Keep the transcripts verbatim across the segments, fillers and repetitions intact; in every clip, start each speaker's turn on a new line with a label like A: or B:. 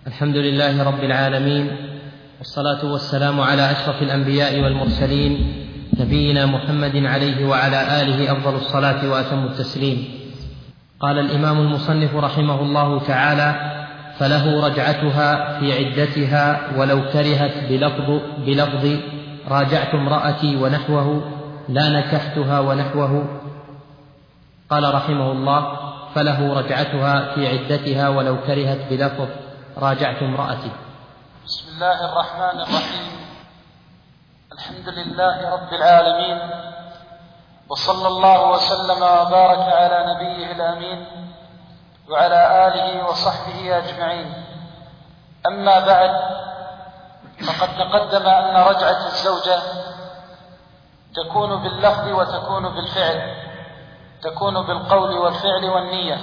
A: الحمد لله رب العالمين، والصلاة والسلام على أشرف الأنبياء والمرسلين نبينا محمد عليه وعلى آله أفضل الصلاة وأتم التسليم. قال الإمام المصنف رحمه الله تعالى: فله رجعتها في عدتها ولو كرهت بلفظ, بلفظ راجعت امرأتي ونحوه لا نكحتها ونحوه. قال رحمه الله: فله رجعتها في عدتها ولو كرهت بلفظ راجعت امرأتي.
B: بسم الله الرحمن الرحيم. الحمد لله رب العالمين، وصلى الله وسلم وبارك على نبيه الأمين وعلى آله وصحبه أجمعين. أما بعد، فقد تقدم أن رجعة الزوجة تكون باللفظ وتكون بالفعل، تكون بالقول والفعل والنية.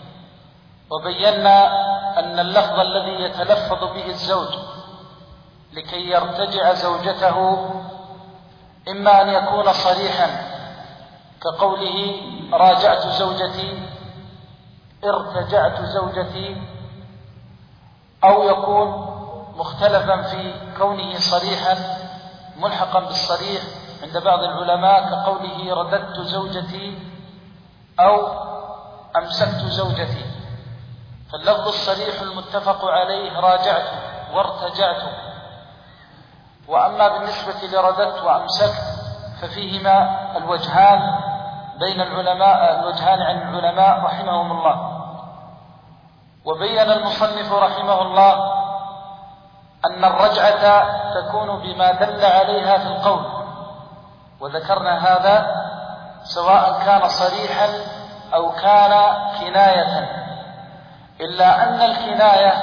B: وبينا أن اللفظ الذي يتلفظ به الزوج لكي يرتجع زوجته إما أن يكون صريحا كقوله راجعت زوجتي، ارتجعت زوجتي، أو يكون مختلفا في كونه صريحا ملحقا بالصريح عند بعض العلماء كقوله رددت زوجتي أو أمسكت زوجتي. فاللفظ الصريح المتفق عليه راجعت وارتجعت. وأما بالنسبة لرددت وأمسكت ففيهما الوجهان بين العلماء الوجهان عن العلماء رحمهم الله. وبين المصنف رحمه الله أن الرجعة تكون بما دل عليها في القول، وذكرنا هذا سواء كان صريحا أو كان كناية، إلا أن الكناية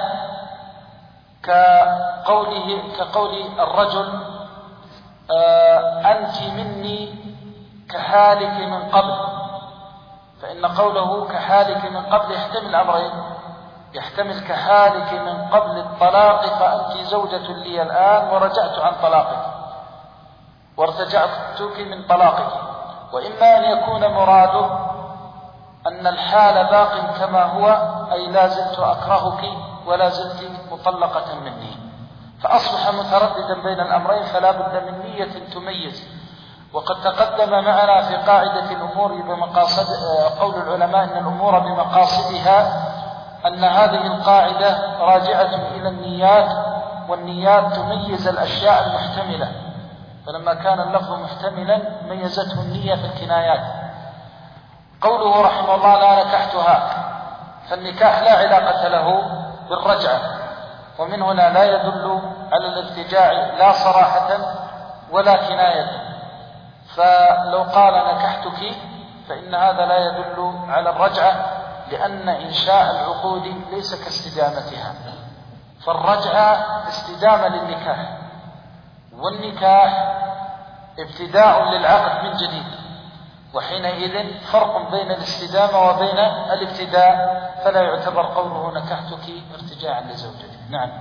B: كقوله كقول الرجل آه أنت مني كحالك من قبل، فإن قوله كحالك من قبل يحتمل أمرين: يحتمل كحالك من قبل الطلاق فأنت زوجة لي الآن ورجعت عن طلاقك وارتجعتك من طلاقك، وإما أن يكون مراده أن الحال باق كما هو، أي لا زلت أكرهك ولا زلت مطلقة مني، فأصبح مترددا بين الأمرين، فلا بد من نية تميز. وقد تقدم معنا في قاعدة الأمور بمقاصد قول العلماء أن الأمور بمقاصدها، أن هذه القاعدة راجعة إلى النيات، والنيات تميز الأشياء المحتملة، فلما كان اللفظ محتملا ميزته النية في الكنايات. قوله رحمه الله لا نكحتها، فالنكاح لا علاقة له بالرجعة، ومن هنا لا يدل على الارتجاع لا صراحة ولا كناية. فلو قال نكحتك فإن هذا لا يدل على الرجعة، لأن إنشاء العقود ليس كاستدامتها، فالرجعة استدامة للنكاح، والنكاح ابتداء للعقد من جديد، وحينئذ فرق بين الاستدامة وبين الابتداء، فلا يعتبر قوله نكحتك ارتجاعا لزوجتك. نعم.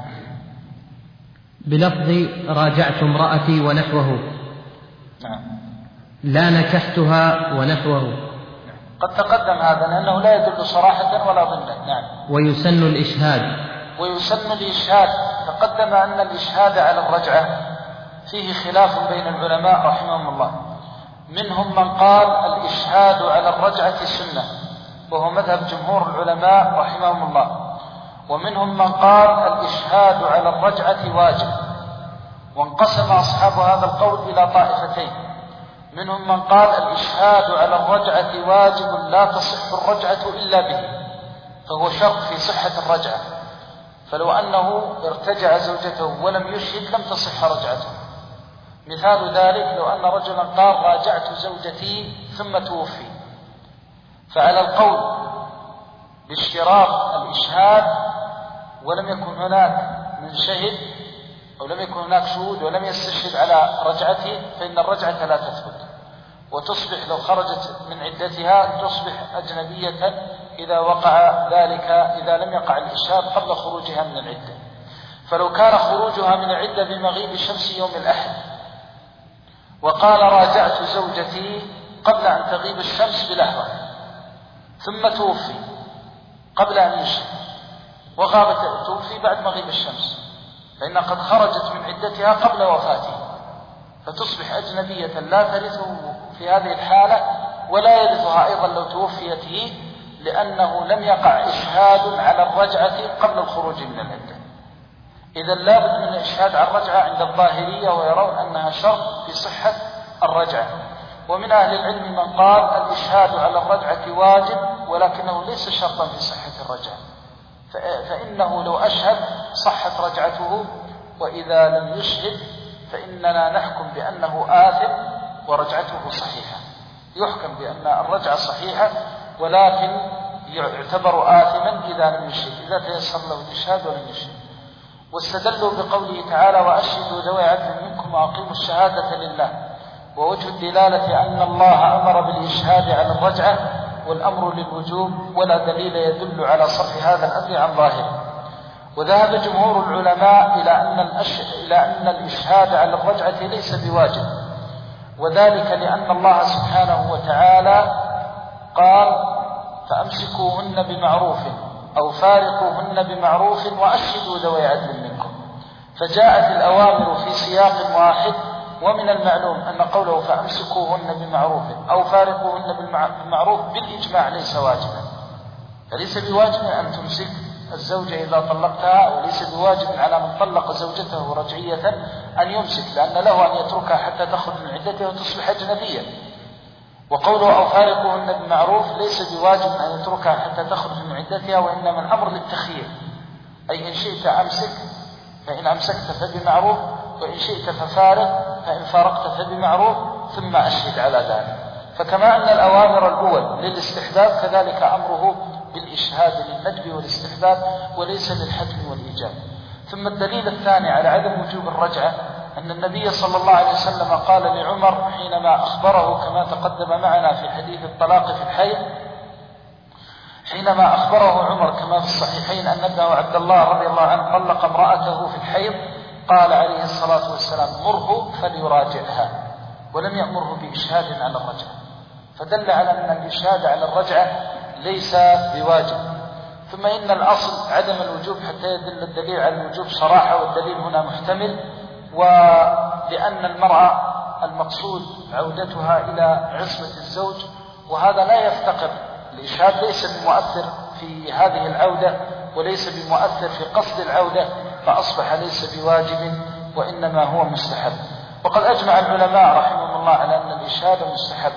A: بلفظ راجعت امرأتي ونحوه.
B: نعم.
A: لا نكحتها ونحوه.
B: قد تقدم هذا لأنه لا يدل صراحة ولا ضمنا. نعم.
A: ويسن الإشهاد.
B: ويسن الإشهاد. تقدم أن الإشهاد على الرجعة فيه خلاف بين العلماء رحمهم الله. منهم من قال الإشهاد على الرجعة سنة، وهو مذهب جمهور العلماء رحمهم الله. ومنهم من قال الإشهاد على الرجعة واجب، وانقسم أصحاب هذا القول إلى طائفتين. منهم من قال الإشهاد على الرجعة واجب لا تصح الرجعة إلا به، فهو شرط في صحة الرجعة، فلو أنه ارتجع زوجته ولم يشهد لم تصح رجعته. مثال ذلك لو أن رجلا قال راجعت زوجتي ثم توفي، فعلى القول باشتراط الإشهاد ولم يكن هناك من شهد أو لم يكن هناك شهود ولم يستشهد على رجعته، فإن الرجعة لا تثبت، وتصبح لو خرجت من عدتها تصبح أجنبية إذا وقع ذلك، إذا لم يقع الإشهاد قبل خروجها من العدة. فلو كان خروجها من العدة بمغيب شمس يوم الأحد وقال راجعت زوجتي قبل أن تغيب الشمس بلحظة ثم توفي قبل أن يشهد، وغابت توفي بعد مغيب الشمس، فإنها قد خرجت من عدتها قبل وفاته، فتصبح أجنبية لا ترثه في هذه الحالة ولا يرثها أيضا لو توفيت هي، لأنه لم يقع إشهاد على الرجعة قبل الخروج من العدة. إذا لابد من الإشهاد على الرجعة عند الظاهرية، ويرون أنها شرط في صحة الرجعة. ومن أهل العلم من قال الإشهاد على الرجعة واجب ولكنه ليس شرطا في صحة الرجعة، فإنه لو أشهد صحت رجعته، وإذا لم يشهد فإننا نحكم بأنه آثم ورجعته صحيحة. يحكم بأن الرجعة صحيحة ولكن يعتبر آثما إذا لم يشهد، إذا تيسر له الإشهاد ولم يشهد. واستدلوا بقوله تعالى: وأشهدوا ذوي عدل منكم وأقيموا الشهادة لله. ووجه الدلالة أن الله أمر بالإشهاد على الرجعة والأمر للوجوب، ولا دليل يدل على صرف هذا الأمر عن ظاهره. وذهب جمهور العلماء إلى أن, الأش... إلى أن الإشهاد على الرجعة ليس بواجب، وذلك لأن الله سبحانه وتعالى قال: فأمسكوهن بمعروف أو فارقوهن بمعروف وأشهدوا ذوي عدل منكم. فجاءت الأوامر في سياق واحد، ومن المعلوم أن قوله فأمسكوهن بمعروف أو فارقوهن بالمعروف بالإجماع ليس واجبا، فليس بواجب أن تمسك الزوجة إذا طلقتها، وليس بواجب على من طلق زوجته رجعية أن يمسك، لأن له أن يتركها حتى تخرج من عدتها وتصبح أجنبية. وقوله أو فارقوهن بمعروف ليس بواجب أن يتركها حتى تخرج من عدتها، وإنما الأمر للتخيير، أي إن شئت أمسك فإن أمسكت فبمعروف، وإن شئت ففارق، فإن فارقت فبمعروف، ثم أشهد على ذلك. فكما أن الأوامر الأول للاستحباب كذلك أمره بالإشهاد للندب والاستحباب وليس للحتم والإيجاب. ثم الدليل الثاني على عدم وجوب الرجعة أن النبي صلى الله عليه وسلم قال لعمر حينما أخبره كما تقدم معنا في حديث الطلاق في الحيض، حينما أخبره عمر كما في الصحيحين أن ابنه عبد الله رضي الله عنه طلق امرأته في الحيض، قال عليه الصلاة والسلام: مره فليراجعها، ولم يأمره بإشهاد على الرجعة، فدل على أن الإشهاد على الرجعة ليس بواجب. ثم إن الأصل عدم الوجوب حتى يدل الدليل على الوجوب صراحة، والدليل هنا محتمل، ولأن المرأة المقصود عودتها إلى عصمة الزوج، وهذا لا يفتقر، الإشهاد ليس بمؤثر في هذه العودة وليس بمؤثر في قصد العودة، فأصبح ليس بواجب وإنما هو مستحب. وقد أجمع العلماء رحمهم الله على أن الإشهاد مستحب،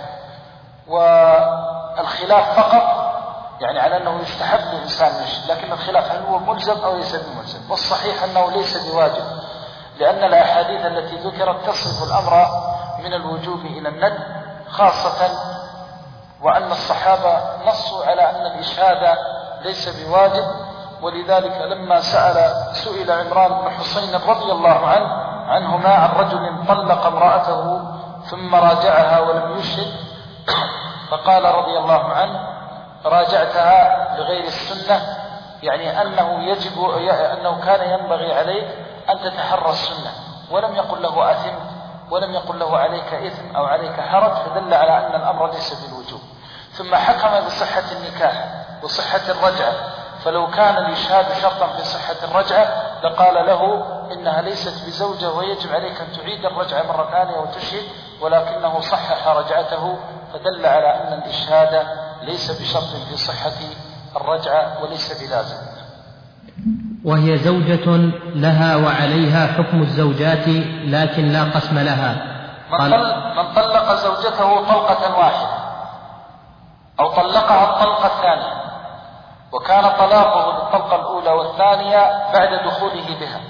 B: والخلاف فقط يعني على أنه يستحب للإنسان يشهد، لكن الخلاف هل هو ملزم أو ليس بملزم. والصحيح أنه ليس بواجب، لأن الأحاديث التي ذكرت تصرف الأمر من الوجوب إلى الندب خاصة، وأن الصحابة نصوا على أن الإشهاد ليس بواجب. ولذلك لما سأل سئل عمران بن حسين رضي الله عنه عنهما عن رجل طلق امرأته ثم راجعها ولم يشهد، فقال رضي الله عنه: راجعتها لغير السنة، يعني أنه يجب أنه كان ينبغي عليك أن تتحرى السنة، ولم يقل له أثم ولم يقل له عليك إثم أو عليك حرج، فدل على أن الأمر ليس بالوجوب. ثم حكم بصحة النكاح وصحة الرجعة، فلو كان الإشهاد شرطا في صحة الرجعة لقال له إنها ليست بزوجة ويجب عليك أن تعيد الرجعة مرة ثانية وتشهد، ولكنه صحح رجعته، فدل على أن الإشهاد ليس بشرط في صحة الرجعة وليس بلازم.
A: وهي زوجة لها وعليها حكم الزوجات لكن لا قسم لها.
B: من طلق زوجته طلقة واحدة أو طلقها الطلقة الثانية، وكان طلاقه للطلقة الأولى والثانية بعد دخوله بها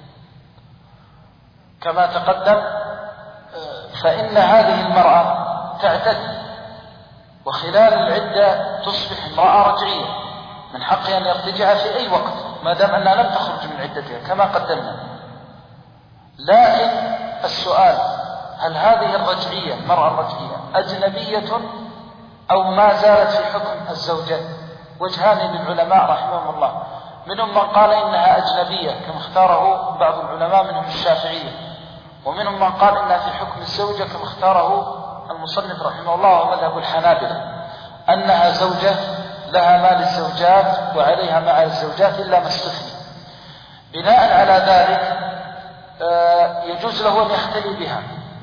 B: كما تقدم، فإن هذه المرأة تعتد، وخلال العدة تصبح امرأة رجعية من حقها أن يرتجع في أي وقت ما دام أنها لم تخرج من عدتها كما قدمنا. لكن السؤال: هل هذه الرجعية المرأة الرجعية أجنبية أو ما زالت في حكم الزوجة؟ وجهان للعلماء رحمهم الله، منهم من قال إنها أجنبية كما اختاره بعض العلماء منهم الشافعية، ومنهم من قال إنها في حكم الزوجة كما اختاره المصنف رحمه الله ومذهب الحنابلة، أنها زوجة لها ما للزوجات وعليها مع الزوجات إلا ما استثني. بناء على ذلك يجوز له أن يختلي بها،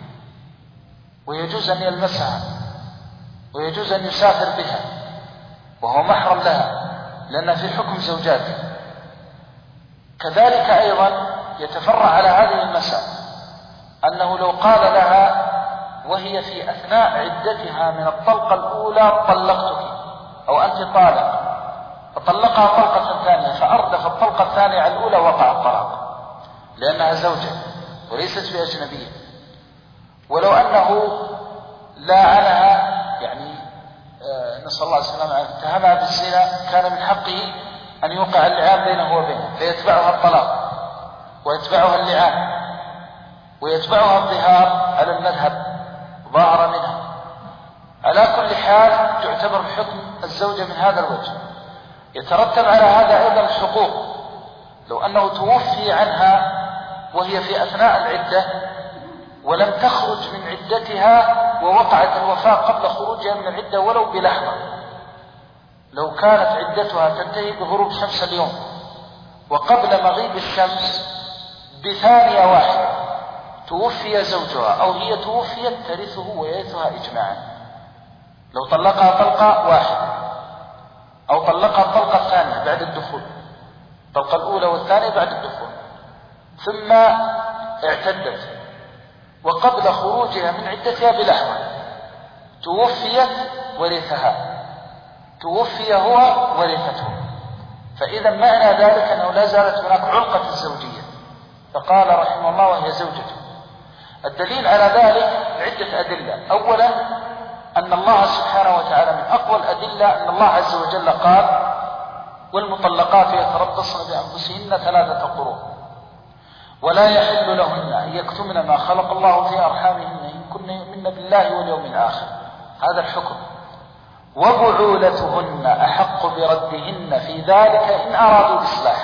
B: ويجوز أن يلمسها، ويجوز أن يسافر بها وهو محرم لها لأنها في حكم زوجاته. كذلك أيضا يتفرع على هذه المسألة أنه لو قال لها وهي في أثناء عدتها من الطلقة الأولى طلقتك أو أنت طالق، فطلقها طلقة ثانية فأردف الطلقة الثانية على الأولى، وقع الطلاق لأنها زوجة وليست بأجنبية. ولو أنه لاعنها يعني آه نسأل الله السلامة، اتهمها بالزنا، كان من حقه أن يوقع اللعان بينه وبينه، فيتبعها الطلاق ويتبعها اللعان ويتبعها الظهار على المذهب ظاهر منها. على كل حال تعتبر بحكم الزوجة من هذا الوجه. يترتب على هذا أيضا الحقوق. لو أنه توفي عنها وهي في أثناء العدة ولم تخرج من عدتها ووقعت الوفاة قبل خروجها من العدة ولو بلحظة، لو كانت عدتها تنتهي بغروب شمس اليوم وقبل مغيب الشمس بثانية واحدة توفي زوجها أو هي توفيت ترثه ويرثها إجماعا. لو طلقها طلقة واحدة أو طلقها الطلقة الثانية بعد الدخول، الطلقة الأولى والثانية بعد الدخول، ثم اعتدت وقبل خروجها من عدتها بلحظة توفيت ورثها، توفي هو ورثته. فإذا معنى ذلك أنه لا زالت هناك علقة الزوجية. فقال رحمه الله وهي زوجته. الدليل على ذلك عدة أدلة. أولا أن الله سبحانه وتعالى من أقوى الأدلة أن الله عز وجل قال والمطلقات يتربصن بأنفسهن ثلاثة قروء ولا يحل لهن أن يكتمن ما خلق الله في أرحامهن إن كن يؤمن بالله واليوم الآخر. هذا الحكم. وبعولتهن أحق بردهن في ذلك إن أرادوا إصلاحا،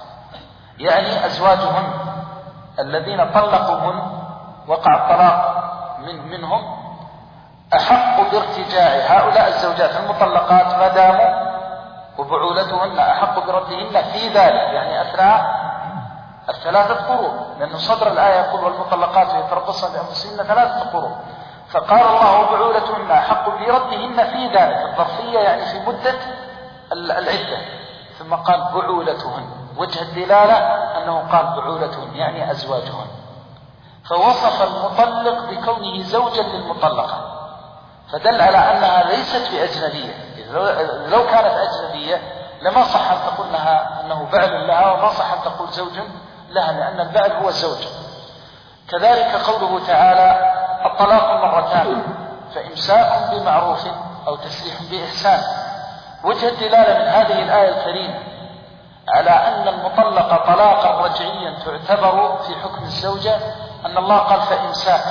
B: يعني أزواجهن الذين طلقوهن وقع الطلاق من منهم أحق بارتجاع هؤلاء الزوجات المطلقات ما داموا، وبعولتهن أحق بردهن في ذلك يعني أثناء الثلاثة قروء، لأن صدر الآية يقول والمطلقات يتربصن بأنفسهن ثلاثة قروء، فقال الله وبعولتهن أحق بردهن في ذلك الظرفية يعني في مدة العدة، ثم قال بعولتهن. وجه الدلالة أنه قال بعولتهن يعني أزواجهن، فوصف المطلق بكونه زوجا للمطلقة، فدل على أنها ليست بأجنبية. لو كانت أجنبية لما صح أن تقول لها أنه بعل لها وما صح أن تقول زوج لها، لأن البعل هو الزوج. كذلك قوله تعالى الطلاق مرتان فإمساك بمعروف أو تسريح بإحسان. وجه الدلالة من هذه الآية الكريمة على أن المطلقة طلاقا رجعيا تعتبر في حكم الزوجة أن الله قال فإمساك.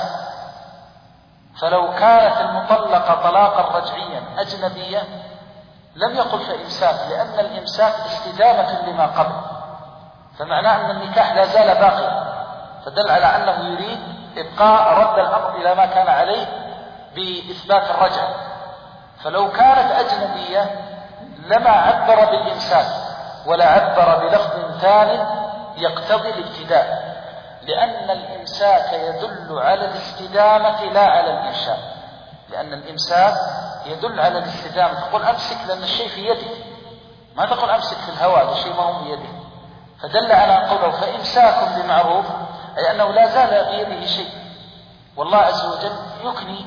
B: فلو كانت المطلقة طلاقا رجعيا أجنبية لم يقل فإمساك، لأن الإمساك استدامة لما قبل، فمعناه أن النكاح لا زال باقيا، فدل على أنه يريد إبقاء رد الأمر إلى ما كان عليه بإثبات الرجعة. فلو كانت أجنبية لما عبر بالإمساك ولا عبر بلفظ ثاني يقتضي الابتداء، لأن الإمساك يدل على الاستدامة لا على الإنشاء، لأن الإمساك يدل على الاستدامة. تقول أمسك لأن الشيء في يدك، ما تقول أمسك في الهواء الشيء ما هو بيدك، فدل على قوله فإمساك بمعروف أي أنه لا زال بيده شيء، والله عز وجل يكني،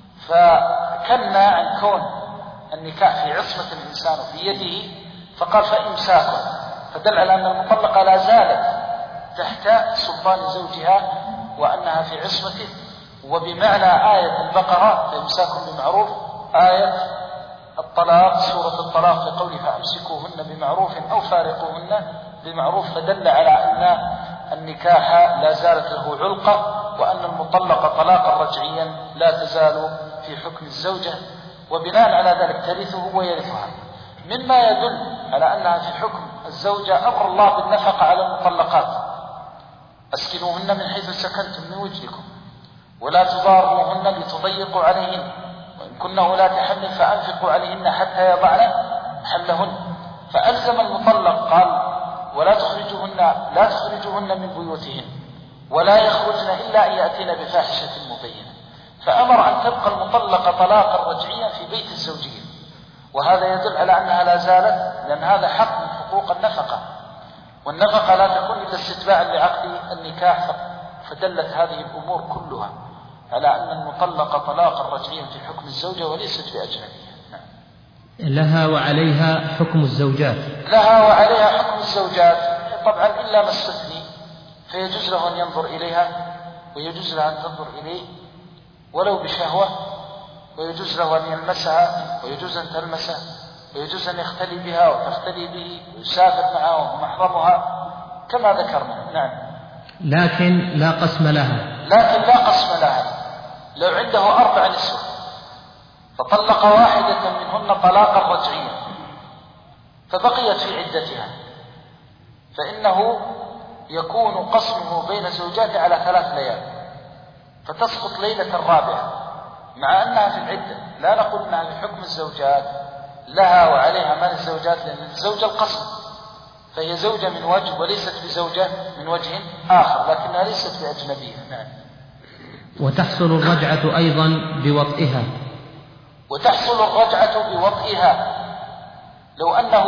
B: فكنى عن كون النكاح في عصمة الإنسان في يده فقال فإمساك، فدل على أن المطلقة لا زالت تحت سلطان زوجها وأنها في عصمته. وبمعنى آية البقرة فإمساك بمعروف آية الطلاق سورة الطلاق في قوله فأمسكوهن بمعروف أو فارقوهن بمعروف، فدل على أن النكاح لا زالت له علقة، وأن المطلقة طلاقا رجعيا لا تزال في حكم الزوجة، وبناء على ذلك ترثه ويرثها. مما يدل على أنها في حكم الزوجة أمر الله بالنفقة على المطلقات أسكنوهن من حيث سكنتم من وجدكم ولا تضاروهن لتضيقوا عليهن وإن كن ولاة حمل فأنفقوا عليهن حتى يضعن محلهن. فألزم المطلق قال ولا تخرجوهن لا تخرجوهن من بيوتهن ولا يخرجن إلا أن يأتين بفاحشة مبينة. فأمر أن تبقى المطلقة طلاقا رجعيا في بيت الزوجية، وهذا يدل على أنها لا زالت، لأن هذا حق من حقوق النفقة، والنفقة لا تكون إلا استتباعا لعقد النكاح. فدلت هذه الأمور كلها على أن المطلقة طلاقا رجعيا في حكم الزوجة وليست بأجنبية.
A: لها وعليها حكم الزوجات.
B: لها وعليها حكم الزوجات طبعا إلا ما استثني، فيجوز له أن ينظر إليها ويجوز لها أن تنظر إليه ولو بشهوة، ويجوز له أن يلمسها ويجوز أن تلمسه، ويجوز أن يختلي بها وتختلي به ويسافر معها ومحرمها كما ذكرنا. نعم.
A: لكن لا قسم لها.
B: لكن لا قسم لها. لو عنده أربع نسوة فطلق واحدة منهن طلاقا رجعيا فبقيت في عدتها، فإنه يكون قسمه بين زوجاته على ثلاث ليال، فتسقط ليلة الرابعة مع أنها في العدة. لا نقول أنها بحكم الزوجات، لها وعليها مال الزوجات، لأن الزوجة القسم، فهي زوجة من وجه وليست بزوجة من وجه آخر، لكنها ليست بأجنبية. نعم.
A: وتحصل الرجعة أيضا بوطئها.
B: وتحصل الرجعة بوطئها لو أنه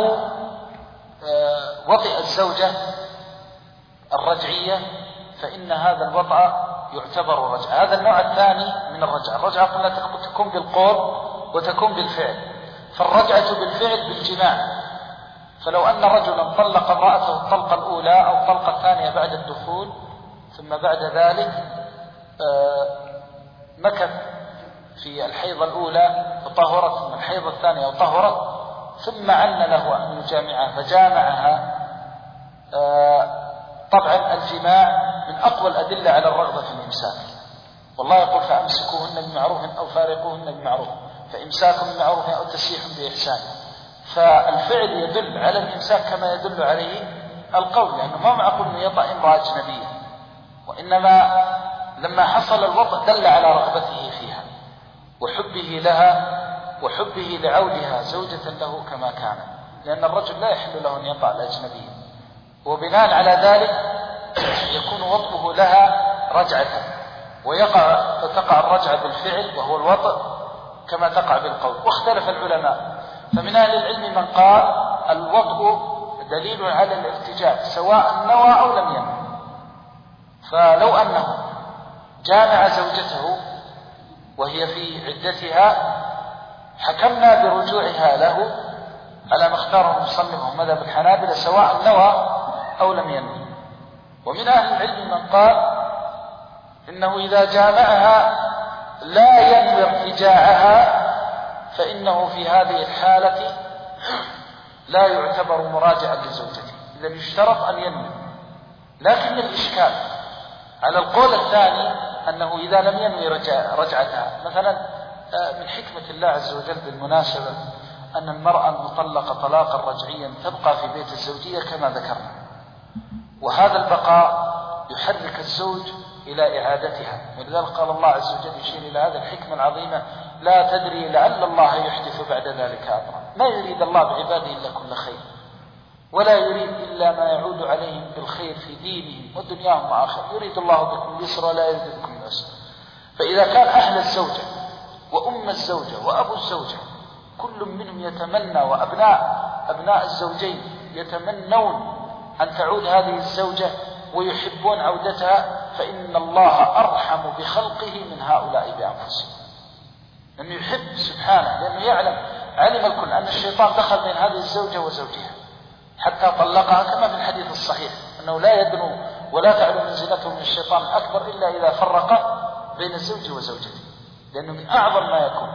B: وطئ الزوجة الرجعية، فإن هذا الوطأ يعتبر رجعة. هذا النوع الثاني من الرجعة. الرجعة قلنا تكون بالقول وتكون بالفعل. فالرجعة بالفعل بالجماع، فلو أن رجلا طلق امرأته الطلقة الأولى أو الطلقة الثانية بعد الدخول، ثم بعد ذلك مكث في الحيضة الأولى وطهرت، من الحيضة الثانية وطهرت، ثم عن له أن يجامعها فجامعها، طبعا الجماع من أقوى الأدلة على الرغبة في الإمساك، والله يقول فأمسكوهن بمعروف أو فارقوهن بمعروف، فإمساك بمعروف أو تسريح بإحسان. فالفعل يدل على الإمساك كما يدل عليه القول، لأنه ما معقول أن يطأ امرأة أجنبية، وإنما لما حصل الوطأ دل على رغبته فيها وحبه لها وحبه لعودها زوجة له كما كان، لأن الرجل لا يحل له أن يطأ الأجنبية، وبناء على ذلك يكون وطئه لها رجعة، ويقع فتقع الرجعة بالفعل وهو الوطئ كما تقع بالقول. واختلف العلماء، فمن أهل العلم من قال الوطئ دليل على الارتجاع سواء نوى أو لم ينوي، فلو أنه جامع زوجته وهي في عدتها حكمنا برجوعها له على ما اختاره المصنف ومذهب الحنابلة سواء نوى أو لم ينوي. ومن أهل العلم من قال إنه إذا جامعها لا ينوي ارتجاعها فإنه في هذه الحالة لا يعتبر مراجعا لزوجته، إذا يشترط أن ينوي. لكن الإشكال على القول الثاني أنه إذا لم ينوي رجعتها، مثلا من حكمة الله عز وجل بالمناسبة أن المرأة المطلقة طلاقا رجعيا تبقى في بيت الزوجية كما ذكرنا، وهذا البقاء يحرك الزوج إلى إعادتها، ولذلك قال الله عز وجل يشير إلى هذا الحكمة العظيمة: لا تدري لعل الله يحدث بعد ذلك أمرا. ما يريد الله بعباده إلا كل خير، ولا يريد إلا ما يعود عليهم بالخير في دينهم ودنياهم وآخرهم، يريد الله بكم اليسر ولا يريد بكم العسر. فإذا كان أهل الزوجة وأم الزوجة وأبو الزوجة كل منهم يتمنى، وأبناء أبناء الزوجين يتمنون أن تعود هذه الزوجة ويحبون عودتها، فإن الله أرحم بخلقه من هؤلاء بأنفسهم، لأنه يحب سبحانه، لأنه يعلم علم الكل أن الشيطان دخل بين هذه الزوجة وزوجها حتى طلقها، كما في الحديث الصحيح أنه لا يدنو ولا تعلو منزلته من الشيطان الأكبر إلا إذا فرق بين الزوج وزوجته، لأنه من أعظم ما يكون.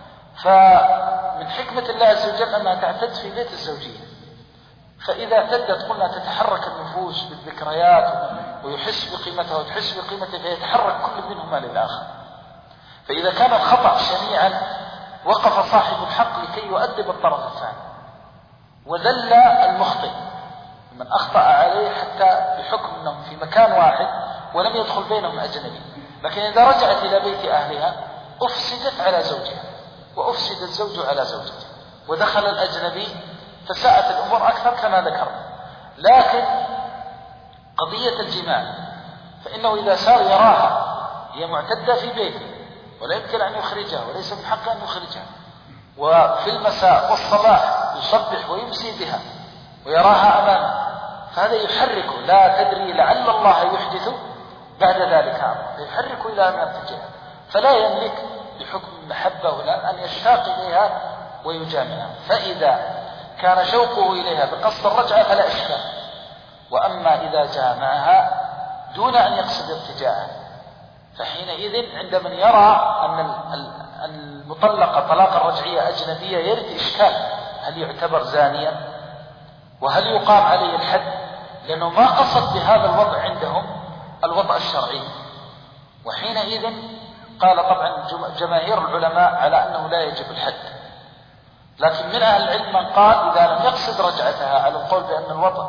B: فمن حكمة الله عز وجل أنها تعتد في بيت الزوجية، فإذا اعتدت قلنا تتحرك النفوس بالذكريات ويحس بقيمتها وتحس بقيمته، فيتحرك كل منهما للآخر. فإذا كان الخطأ شنيعا وقف صاحب الحق لكي يؤدب الطرف الثاني، وذل المخطئ من أخطأ عليه حتى بحكم أنهم في مكان واحد ولم يدخل بينهم أجنبي. لكن إذا رجعت إلى بيت أهلها أفسدت على زوجها وأفسد الزوج على زوجته، ودخل الأجنبي تساءت الأمور أكثر كما ذكرنا. لكن قضية الجماع فإنه إذا صار يراها هي معتدة في بيته ولا يمكن أن يخرجها وليس من حقه أن يخرجها، وفي المساء والصباح يصبح ويمسي بها ويراها أمامه، فهذا يحركه، لا تدري لعل الله يحدث بعد ذلك أمر، يحركه إلى أن يرتجعها، فلا يملك بحكم المحبة ولا أن يشتاق إليها ويجامعها. فإذا كان شوقه إليها بقصد الرجعة فلا إشكال. وأما إذا جامعها دون أن يقصد ارتجاعها فحينئذ عند من يرى أن المطلقة طلاقا رجعية أجنبية يرد إشكال، هل يعتبر زانيا وهل يقام عليه الحد، لأنه ما قصد بهذا الوضع عندهم الوضع الشرعي. وحينئذ قال طبعا جماهير العلماء على أنه لا يجب الحد، لكن من أهل العلم من قال إذا لم يقصد رجعتها على القول بأن الوضع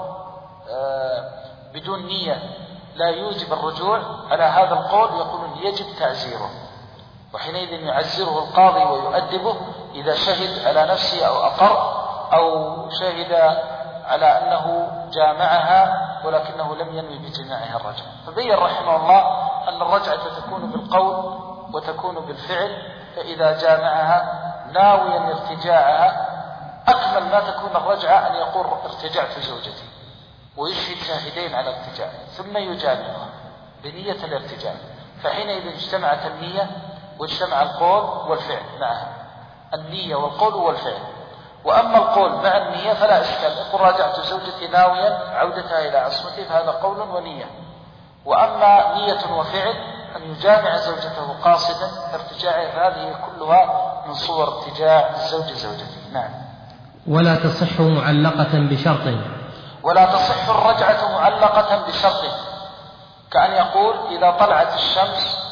B: بدون نية لا يوجب الرجوع، على هذا القول يقولون يجب تعزيره، وحينئذ يعزره القاضي ويؤدبه إذا شهد على نفسه أو أقر أو شهد على أنه جامعها ولكنه لم ينوي بجماعها الرجعة. فبين رحمه الله أن الرجعة تكون بالقول وتكون بالفعل، فإذا جامعها ناويا ارتجاعها أكمل ما تكون الرجعة أن يقول ارتجعت زوجتي ويشهد شاهدين على ارتجاع ثم يجامعها بنية الارتجاع، فحينئذ اجتمعت النية واجتمع القول والفعل معها، النية والقول والفعل. وأما القول مع النية فلا إشكال، يقول راجعت زوجتي ناويا عودتها إلى عصمتي، فهذا قول ونية. وأما نية وفعل أن يجامع زوجته قاصدا ارتجاعه فهذه كلها من صور ارتجاع الزوج زوجته. نعم.
A: ولا تصح معلقة بشرط.
B: ولا تصح الرجعة معلقة بشرط، كأن يقول إذا طلعت الشمس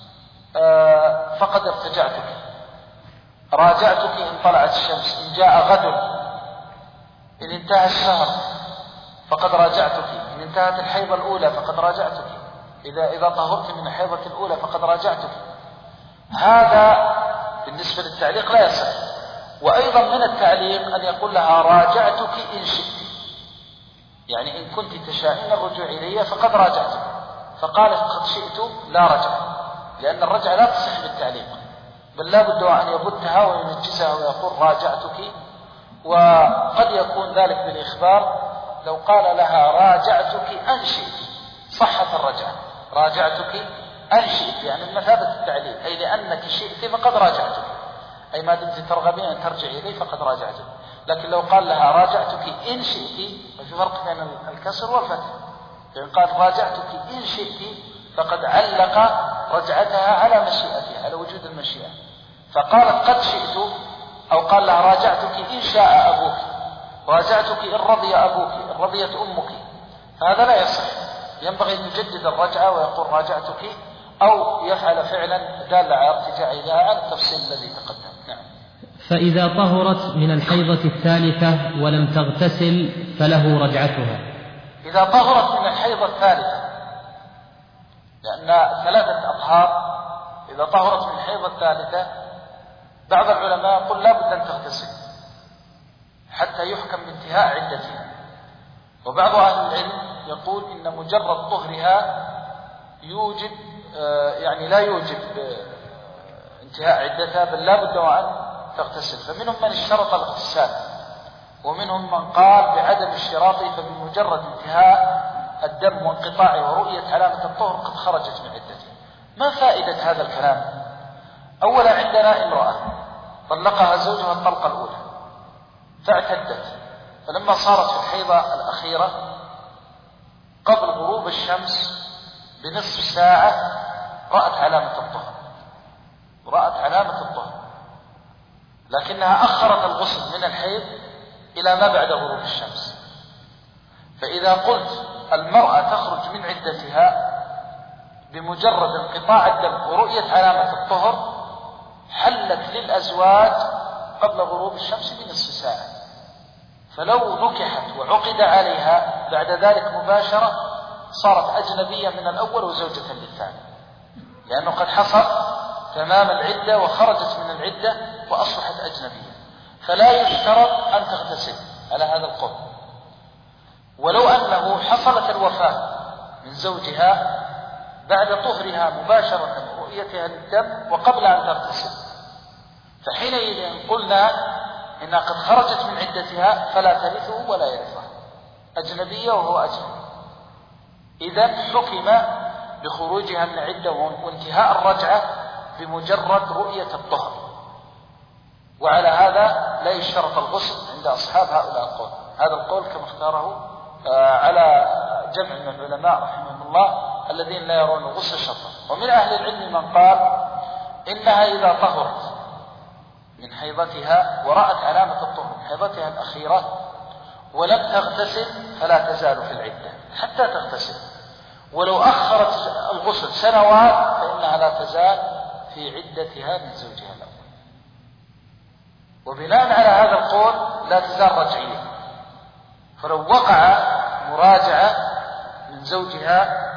B: فقد ارتجعتك، راجعتك إن طلعت الشمس، إن جاء غد، إن انتهى الشهر فقد راجعتك، إن انتهت الحيضة الأولى فقد راجعتك، إذا إذا طهرت من الحيضة الأولى فقد راجعتك. هذا بالنسبة للتعليق لا يصح. وأيضا من التعليق أن يقول لها راجعتك إن شئت، يعني إن كنت تشائين الرجوع إلي فقد راجعتك، فقالت قد شئت لا رجع، لأن الرجعة لا تصح بالتعليق، بل لا بد أن يبتها وينجزها ويقول راجعتك. وقد يكون ذلك بالإخبار، لو قال لها راجعتك أن شئت صحت الرجعة، راجعتك أن شئت يعني مثابة التعليق، أي لأنك شئت فقد راجعتك، أي ما دمت ترغبين أن ترجع إلي فقد راجعتك. لكن لو قال لها راجعتك إن شئت ففي فرق بين الكسر والفتح، فإن قال راجعتك إن شئت فقد علق رجعتها على مشيئتها، على وجود المشيئة، فقالت قد شئت، أو قال لها راجعتك إن شاء أبوك، راجعتك إن رضي أبوك، إن رضيت أمك، فهذا لا يصح. ينبغي أن يجدد الرجعة ويقول راجعتك، أو يفعل فعلا دال على ارتجاع إليها على التفصيل الذي تقدم. نعم.
A: فإذا طهرت من الحيضة الثالثة ولم تغتسل فله رجعتها.
B: إذا طهرت من الحيضة الثالثة، لأن ثلاثة أطهار، إذا طهرت من الحيضة الثالثة بعض العلماء يقول لا بد أن تغتسل حتى يحكم بانتهاء عدتها، وبعض أهل العلم يقول إن مجرد طهرها يوجب يعني لا يوجب انتهاء عدتها، بل لا بد أن تغتسل. فمنهم من اشترط الاغتسال، ومنهم من قال بعدم اشتراطه، فبمجرد انتهاء الدم وانقطاعه ورؤية علامة الطهر قد خرجت من عدته. ما فائدة هذا الكلام؟ أولا عندنا امرأة طلقها زوجها الطلقة الأولى فاعتدت، فلما صارت في الحيضة الأخيرة قبل غروب الشمس بنصف ساعة رأت علامة الطهر، رأت علامة الطهر، لكنها أخرت الغسل من الحيض إلى ما بعد غروب الشمس. فإذا قلت المرأة تخرج من عدتها بمجرد انقطاع الدم ورؤية علامة الطهر، حلت للأزواج قبل غروب الشمس بنصف ساعة، فلو نكحت وعقد عليها بعد ذلك مباشرة صارت أجنبية من الأول وزوجة للثاني، لأنه قد حصل تمام العدة وخرجت من العدة وأصبحت أجنبية. فلا يشترط أن تغتسل، على هذا القول. ولو أنه حصلت الوفاة من زوجها بعد طهرها مباشرة رؤيتها للدم وقبل أن تغتسل، فحينئذ قلنا إنها قد خرجت من عدتها فلا ترثه ولا يرثها، أجنبية وهو أجنبي. إذن حكم بخروجها من العدة وانتهاء الرجعة بمجرد رؤية الطهر. وعلى هذا لا يشترط الغسل عند أصحاب هؤلاء القول. هذا القول كما اختاره على جمع من العلماء رحمهم الله الذين لا يرون الغسل شرطا. ومن أهل العلم من قال إنها إذا طهرت من حيضتها ورأت علامة الطهر من حيضتها الأخيرة ولم تغتسل فلا تزال في العدة حتى تغتسل، ولو أخرت الغسل سنوات فإنها لا تزال في عدتها من زوجها الأول. وبناء على هذا القول لا تزال رجعية، فلو وقع مراجعة من زوجها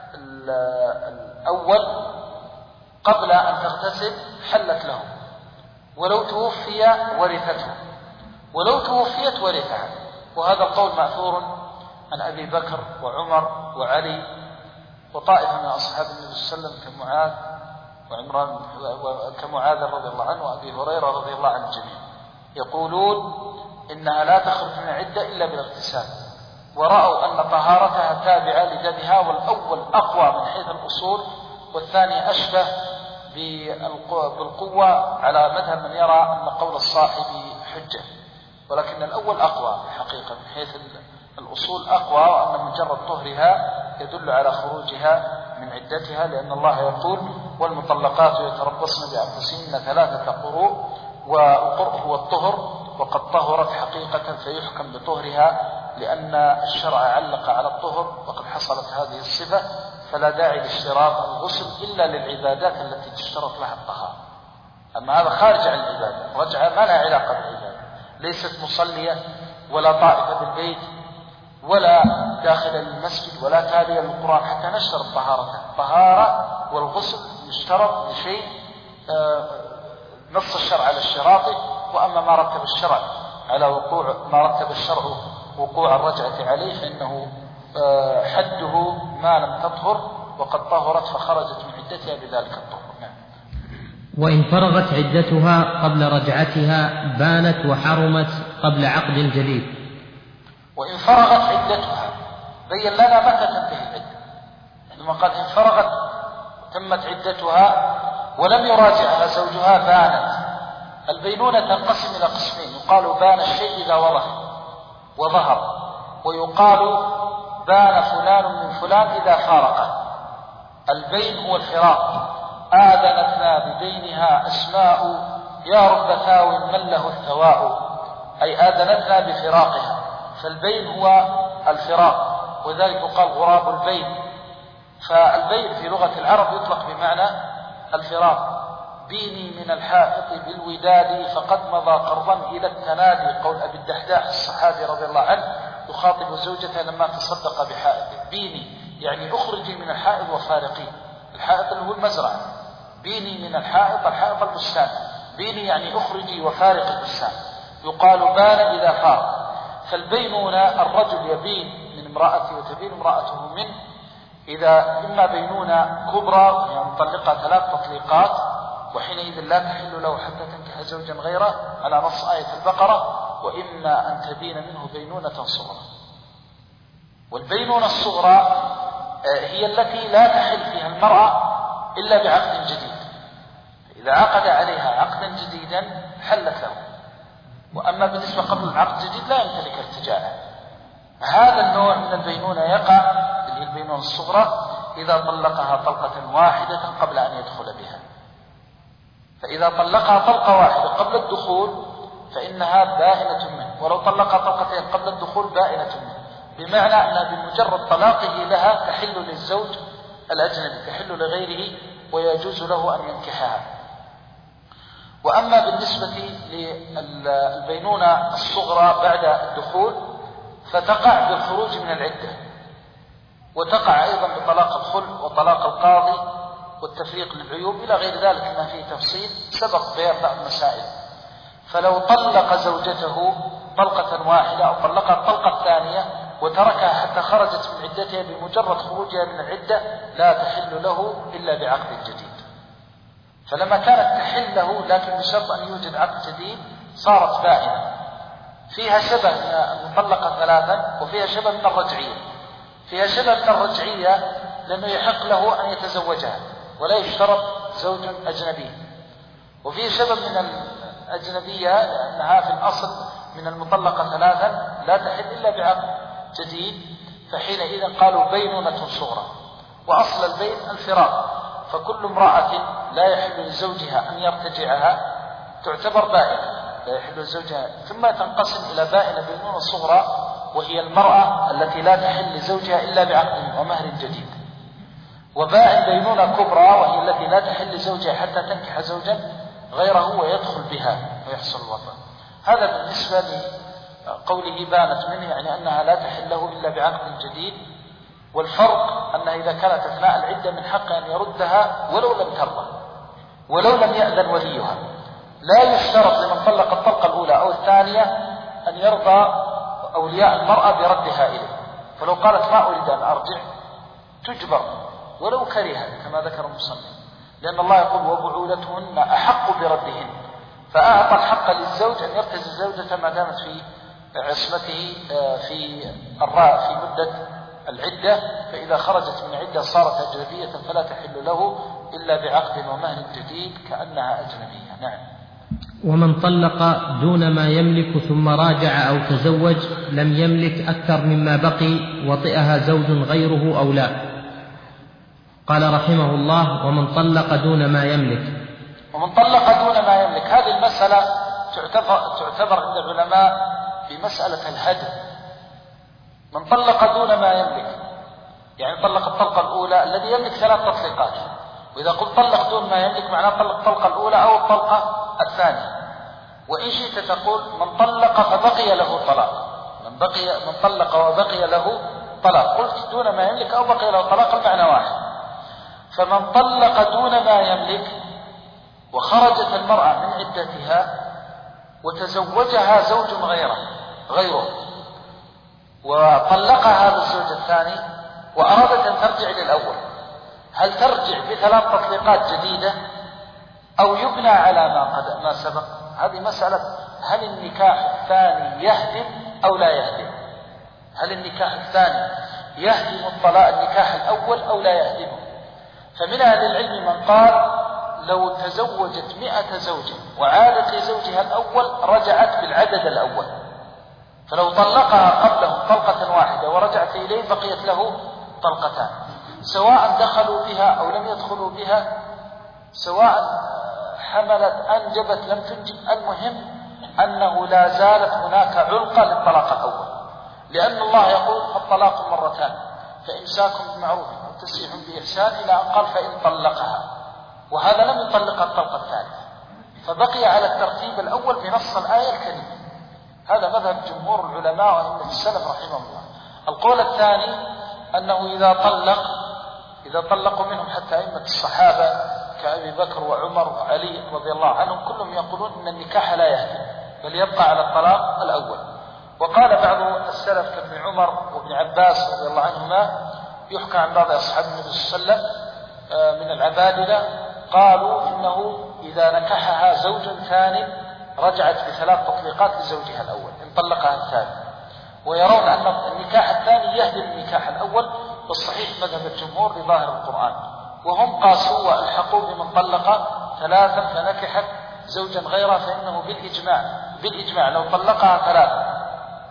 B: الأول قبل أن تغتسل حلت له، ولو توفي ورثته، ولو توفيت ورثها. وهذا القول مأثور عن أبي بكر وعمر وعلي وطائفة من أصحاب النبي صلى الله عليه وسلم كمعاذ وعمران كمعاذ رضي الله عنه وأبي هريرة رضي الله عن الجميع، يقولون إنها لا تخرج من العدة إلا بالاغتسال، ورأوا أن طهارتها تابعة لدمها، والأول أقوى من حيث الأصول والثاني أشبه بالقوة على مذهب من يرى أن قول الصاحب حجة، ولكن الأول أقوى حقيقة من حيث الأصول أقوى، وأن مجرد طهرها يدل على خروجها من عدتها، لأن الله يقول والمطلقات يتربصن بأنفسهن ثلاثة قروء، والقرء هو الطهر، وقد طهرت حقيقة فيحكم بطهرها، لأن الشرع علق على الطهر وقد حصلت هذه الصفة، فلا داعي لاشتراط الغسل إلا للعبادات التي تشترط لها الطهارة. أما هذا خارج عن العبادة، رجعة ما لها علاقة بالعبادة، ليست مصلية ولا طائفة بالبيت ولا داخل المسجد ولا تالية للقرآن حتى نشترط طهارتها. الطهارة والغسل يشترط لشيء نص الشرع على اشتراطه، وأما ما رتب الشرع على وقوع ما رتب الشرع وقوع الرجعة عليه فإنه حده ما لم تطهر وقد طهرت فخرجت من عدتها بذلك الطهر. نعم.
A: وإن فرغت عدتها قبل رجعتها بانت وحرمت قبل عقد جديد.
B: وإن فرغت عدتها بين لنا متى تنتهي العدة، عندما قال إن فرغت تمت عدتها ولم يراجعها زوجها بانت. البينونة تنقسم إلى قسمين، يقال بان الشيء إذا وضح وظهر، ويقال بان فلان من فلان إذا فارقه. البين هو الفراق. آذنتنا ببينها أسماء يا رب ثاو من له الثواء، أي آذنتنا بفراقها. فالبين هو الفراق، وذلك يقال غراب البين. فالبين في لغة العرب يطلق بمعنى الفراق. بيني من الحائط بالوداد فقد مضى قربا إلى التنادي، قول أبي الدحداح الصحابي رضي الله عنه يخاطب زوجته لما تصدق بحائط. بيني يعني أخرجي من الحائط وفارقي. الحائط اللي هو المزرعة. بيني من الحائط الحائط البستان. بيني يعني أخرجي وفارق البستان. يقال بان إذا فارق. فالبينونة الرجل يبين من امرأته وتبين امرأته منه، إذا إما بينونة كبرى يعني مطلقة ثلاث تطليقات، وحينئذ لا تحل له حتى تنكح زوجا غيره على نص آية البقرة، وإما أن تبين منه بينونة صغرى. والبينونة الصغرى هي التي لا تحل فيها المرأة إلا بعقد جديد، إذا عقد عليها عقدا جديدا حلت له، وأما بالنسبة قبل العقد الجديد لا يمتلك ارتجاعه. هذا النوع من البينونة يقع اللي هي البينونة الصغرى إذا طلقها طلقة واحدة قبل أن يدخل بها. فإذا طلقها طلقة واحدة قبل الدخول فإنها بائنة منه، ولو طلقها طلقتين قبل الدخول بائنة منه، بمعنى أنها بمجرد طلاقه لها تحل للزوج الأجنبي، تحل لغيره ويجوز له أن ينكحها. وأما بالنسبة للبينونة الصغرى بعد الدخول فتقع بالخروج من العدة، وتقع أيضا بطلاق الخلع وطلاق القاضي والتفريق للعيوب إلى غير ذلك ما فيه تفصيل سبق بيان بعض المسائل. فلو طلق زوجته طلقة واحدة أو طلقها الطلقة الثانية وتركها حتى خرجت من عدتها بمجرد خروجها من العدة لا تحل له إلا بعقد جديد. فلما كانت تحل له لكن بشرط أن يوجد عقد جديد صارت بائنة، فيها شبه من المطلقة ثلاثا وفيها شبه من الرجعية. فيها شبه من الرجعية لأنه يحق له أن يتزوجها ولا يشترط زوج أجنبي، وفيه شبه من الأجنبية لأنها في الأصل من المطلقة ثلاثا لا تحل إلا بعقد جديد، فحينئذ قالوا بينونة صغرى. وأصل البين الفراق، فكل امرأة لا يحل لزوجها أن يرتجعها تعتبر بائنة، لا يحل لزوجها. ثم تنقسم إلى بائنة بينونة صغرى وهي المرأة التي لا تحل لزوجها إلا بعقد ومهر جديد، وبائن بينونة كبرى وهي التي لا تحل لزوجها حتى تنكح زوجا غيره ويدخل بها ويحصل الوطن. هذا بالنسبة لقوله بانت منه، يعني أنها لا تحل له إلا بعقد جديد. والفرق أنها إذا كانت أثناء العدة من حقه أن يردها ولو لم ترضى ولو لم يأذن وليها. لا يشترط لمن طلق الطلقة الأولى أو الثانية أن يرضى أولياء المرأة بردها إليه، فلو قالت ما أريد أن أرجع تجبر ولو كرها كما ذكر المصنف، لأن الله يقول وبعولتهن أحق بردهن، فأعطى الحق للزوج أن يرتزي زوجته ما دامت في عصمته في الراء في مدة العدة، فإذا خرجت من عدة صارت أجنبية فلا تحل له إلا بعقد ومهر جديد كأنها أجنبية. نعم.
A: ومن طلق دون ما يملك ثم راجع أو تزوج لم يملك أكثر مما بقي وطئها زوج غيره أو لا. قال رحمه الله ومن طلق دون ما يملك.
B: ومن طلق دون ما يملك، هذه المسألة تعتبر, تعتبر عند العلماء في مسألة الهدم. من طلق دون ما يملك يعني طلق الطلقة الأولى، الذي يملك ثلاث تطليقات، وإذا قلت طلق دون ما يملك معناه طلق الطلقة الأولى أو الطلقة الثانية. وإن شئت تقول من طلق فبقي له طلاق، من, بقي من طلق وبقي له طلاق، قلت دون ما يملك أو بقي له طلاق المعنى واحد. فمن طلق دون ما يملك وخرجت المرأة من عدتها وتزوجها زوج غيره غيره وطلقها هذا الزوج الثاني وأرادت أن ترجع للأول، هل ترجع بثلاث تطليقات جديدة أو يبنى على ما قد ما سبق؟ هذه مسألة هل النكاح الثاني يهدم أو لا يهدم؟ هل النكاح الثاني يهدم الطلاق النكاح الأول أو لا يهدمه؟ فمن أهل العلم من قال لو تزوجت مئة زوج وعادت لزوجها الأول رجعت بالعدد الأول، فلو طلقها قبله طلقة واحدة ورجعت إليه بقيت له طلقتان، سواء دخلوا بها أو لم يدخلوا بها، سواء حملت أنجبت لم تنجب، المهم أنه لا زالت هناك علقة للطلاق الأول، لأن الله يقول الطلاق مرتان فإمساك بمعروف أو تسريح بإحسان إلى أن قال فإن طلقها، وهذا لم يطلق الطلقة الثالثة، فبقي على الترتيب الأول بنص الآية الكريمة. هذا مذهب جمهور العلماء وأئمة السلف رحمهم الله. القول الثاني أنه إذا طلق إذا طلقوا منهم حتى أئمة الصحابة كأبي بكر وعمر وعلي رضي الله عنهم كلهم يقولون أن النكاح لا يهدم بل يبقى على الطلاق الأول. وقال بعض السلف كابن عمر وابن عباس رضي الله عنهما، يحكى عن بعض أصحاب النبي صلى الله عليه وسلم من العبادلة، قالوا إنه إذا نكحها زوج ثاني رجعت بثلاث تطليقات لزوجها الأول إن طلقها الثاني، ويرون أن النكاح الثاني يهدم النكاح الأول، والصحيح مذهب الجمهور لظاهر القرآن، وهم قاسوا والحقوا بمن طلق ثلاثا فنكحت زوجا غيره، فإنه بالإجماع بالإجماع لو طلقها ثلاثا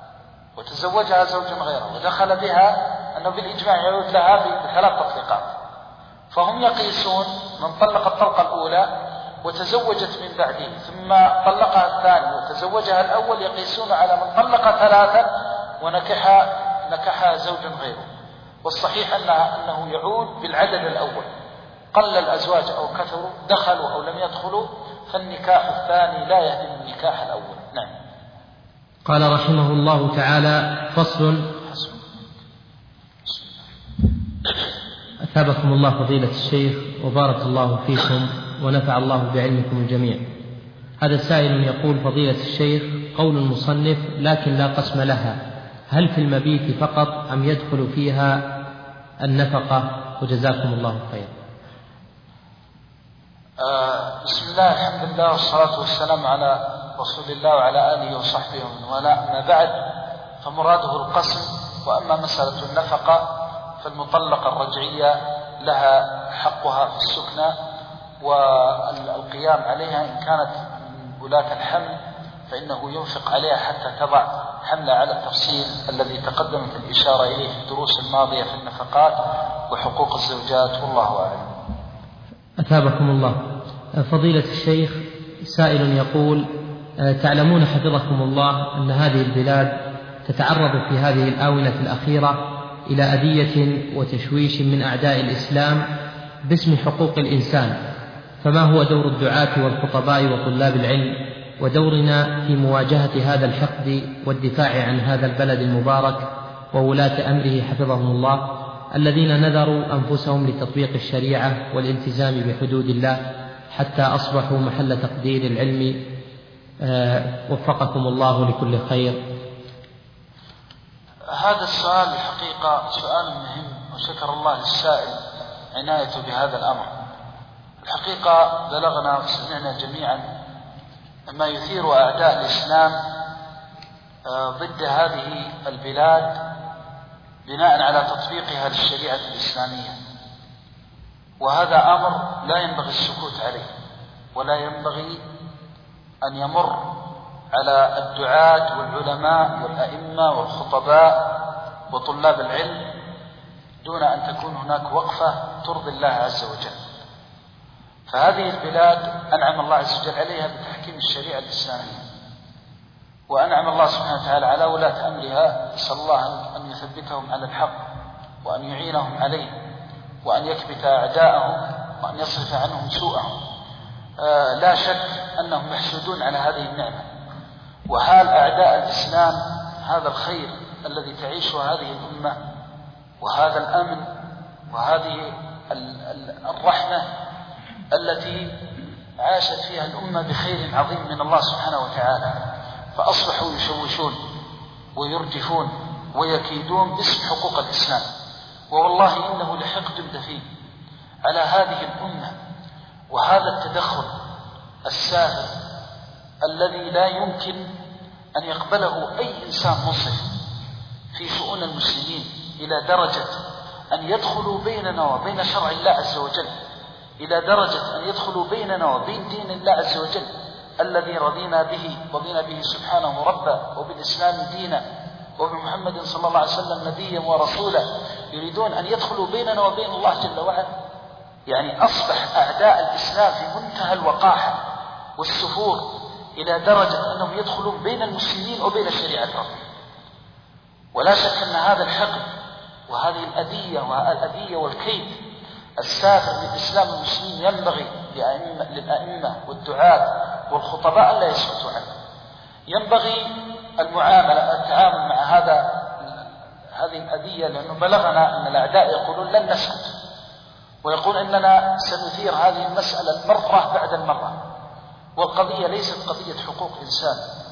B: وتزوجها زوجا غيره ودخل بها أنه بالإجماع يعود لها بثلاث تطليقات. فهم يقيسون من طلق الطلقة الأولى وتزوجت من بعده ثم طلقها الثاني وتزوجها الأول، يقيسون على من طلق ثلاثا ونكح نكحها زوجا غيره، والصحيح أنها أنه يعود بالعدد الأول، قل الأزواج أو كثروا دخلوا أو لم يدخلوا، فالنكاح الثاني لا يهدم النكاح الأول. نعم.
A: قال رحمه الله تعالى فصل. أثابكم الله فضيلة الشيخ وبارك الله فيكم ونفع الله بعلمكم الجميع. هذا سائل يقول فضيلة الشيخ قول المصنف لكن لا قسم لها، هل في المبيت فقط أم يدخل فيها النفقة؟ وجزاكم الله خير.
B: آه بسم الله، الحمد لله والصلاة والسلام على رسول الله وعلى آله وصحبه ومن والاه، أما بعد، فمراده القسم. وأما مسألة النفقة فالمطلقة الرجعية لها حقها في السكنى والقيام عليها، إن كانت من ولاة الحمل فإنه ينفق عليها حتى تضع حملة على التفصيل الذي تقدمت الإشارة إليه في الدروس الماضية في النفقات وحقوق الزوجات، والله أعلم.
A: أثابكم الله. فضيلة الشيخ، سائل يقول: تعلمون حفظكم الله أن هذه البلاد تتعرض في هذه الآونة الأخيرة إلى أذية وتشويش من أعداء الإسلام باسم حقوق الإنسان، فما هو دور الدعاة والخطباء وطلاب العلم ودورنا في مواجهة هذا الحقد والدفاع عن هذا البلد المبارك وولاة أمره حفظهم الله الذين نذروا أنفسهم لتطبيق الشريعة والالتزام بحدود الله حتى أصبحوا محل تقدير العلم؟ أه وفقكم الله لكل خير.
B: هذا السؤال الحقيقة سؤال مهم، وشكر الله للسائل عنايته بهذا الأمر. الحقيقة بلغنا وسمعنا جميعا ما يثير أعداء الإسلام ضد هذه البلاد بناء على تطبيقها للشريعة الإسلامية، وهذا أمر لا ينبغي السكوت عليه، ولا ينبغي أن يمر على الدعاة والعلماء والأئمة والخطباء وطلاب العلم دون أن تكون هناك وقفة ترضي الله عز وجل. فهذه البلاد أنعم الله عز وجل عليها بتحكيم الشريعة الإسلامية، وأنعم الله سبحانه وتعالى على ولاة أمرها، نسأل الله أن يثبتهم على الحق وأن يعينهم عليه وأن يكبت أعداءهم وأن يصرف عنهم سوءهم. آه لا شك أنهم محسودون على هذه النعمة، وحال أعداء الإسلام هذا الخير الذي تعيشه هذه الأمة وهذا الأمن وهذه الرحمة التي عاشت فيها الأمة بخير عظيم من الله سبحانه وتعالى، فأصبحوا يشوشون ويرجفون ويكيدون باسم حقوق الإسلام. ووالله إنه لحقد دفين على هذه الأمة، وهذا التدخل السافر الذي لا يمكن أن يقبله أي إنسان منصف في شؤون المسلمين، إلى درجة أن يدخلوا بيننا وبين شرع الله عز وجل، إلى درجة أن يدخلوا بيننا وبين دين الله عز وجل الذي رضينا به رضينا به سبحانه ربا، وبالإسلام دينا، وبمحمد صلى الله عليه وسلم نبيا ورسولا، يريدون أن يدخلوا بيننا وبين الله جل وعلا. يعني أصبح أعداء الإسلام في منتهى الوقاحة والسفور إلى درجة أنهم يدخلون بين المسلمين وبين شريعة ربهم. ولا شك أن هذا الحقد وهذه الأذية والأذية والكيد السافر للإسلام المسلمين ينبغي للأئمة والدعاة والخطباء ألا يسكتوا عنه. ينبغي المعاملة التعامل مع هذا هذه الأذية، لأنه بلغنا أن الأعداء يقولون لن نسكت، ويقول أننا سنثير هذه المسألة مرة بعد المرة. والقضية ليست قضية حقوق إنسان،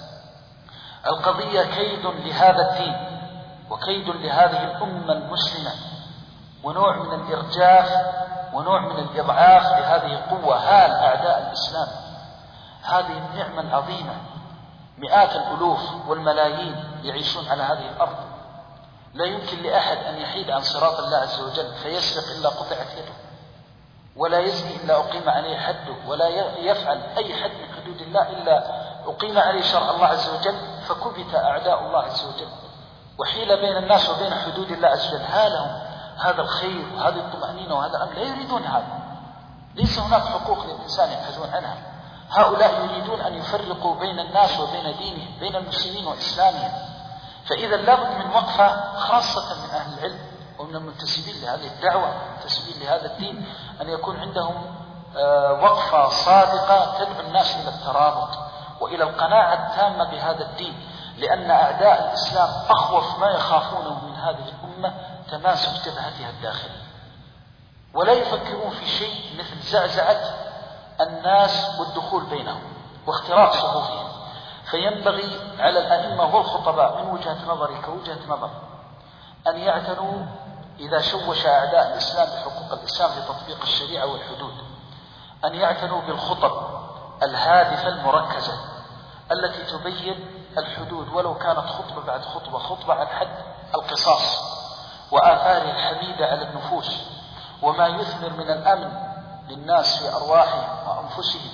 B: القضية كيد لهذا الدين وكيد لهذه الأمة المسلمة، ونوع من الإرجاف ونوع من الإضعاف لهذه القوة هال أعداء الإسلام. هذه النعمة العظيمة، مئات الألوف والملايين يعيشون على هذه الأرض، لا يمكن لأحد أن يحيد عن صراط الله عز وجل فيسرق إلا قطعت يده، ولا يزني إلا أقيم عليه حده، ولا يفعل أي حد من حدود الله إلا أقيم عليه شرع الله عز وجل فكبت أعداء الله عز وجل، وحيل بين الناس وبين حدود الله عز وجل. هالهم هذا الخير وهذه الطمأنينة وهذا الأمن، لا يريدون هذا. ليس هناك حقوق للإنسان يبحثون عنها. هؤلاء يريدون أن يفرقوا بين الناس وبين دينهم، بين المسلمين وإسلامهم. فإذا لابد من وقفة خاصة من أهل العلم ومن المنتسبين لهذه الدعوة، المنتسبين لهذا الدين، أن يكون عندهم وقفة صادقة تدعو الناس إلى الترابط وإلى القناعة التامة بهذا الدين، لأن أعداء الإسلام أخوف ما يخافونه من هذه الأمة تماسك جبهتها الداخلية، ولا يفكرون في شيء مثل زعزعة الناس والدخول بينهم واختراق صفوفهم. فينبغي على الأئمة والخطباء من وجهة نظري كوجهة نظر أن يعتنوا إذا شوش أعداء الإسلام بحقوق الإسلام في تطبيق الشريعة والحدود، أن يعتنوا بالخطب الهادفة المركزة التي تبين الحدود، ولو كانت خطبة بعد خطبة، خطبة عن حد القصاص وآثاره الحميدة على النفوس وما يثمر من الأمن للناس في أرواحهم وأنفسهم،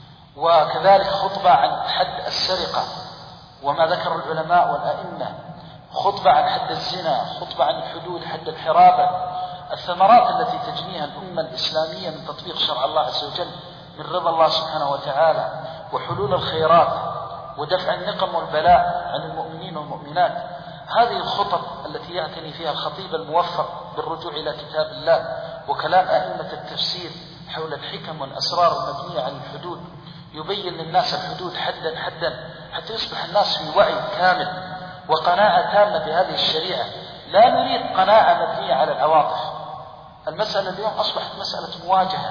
B: وكذلك خطبة عن حد السرقة وما ذكر العلماء والأئمة، خطبة عن حد الزنا، خطبة عن الحدود، حد الحرابة، الثمرات التي تجنيها الأمة الإسلامية من تطبيق شرع الله عز وجل، من رضا الله سبحانه وتعالى وحلول الخيرات ودفع النقم والبلاء عن المؤمنين والمؤمنات. هذه الخطب التي يعتني فيها الخطيب الموفق بالرجوع إلى كتاب الله وكلام أئمة التفسير حول الحكم والأسرار المبنية على الحدود، يبين للناس الحدود حدا حدا حتى يصبح الناس في وعي كامل وقناعة تامة بهذه الشريعة. لا نريد قناعة مبنية على العواطف. المسألة اليوم أصبحت مسألة مواجهة،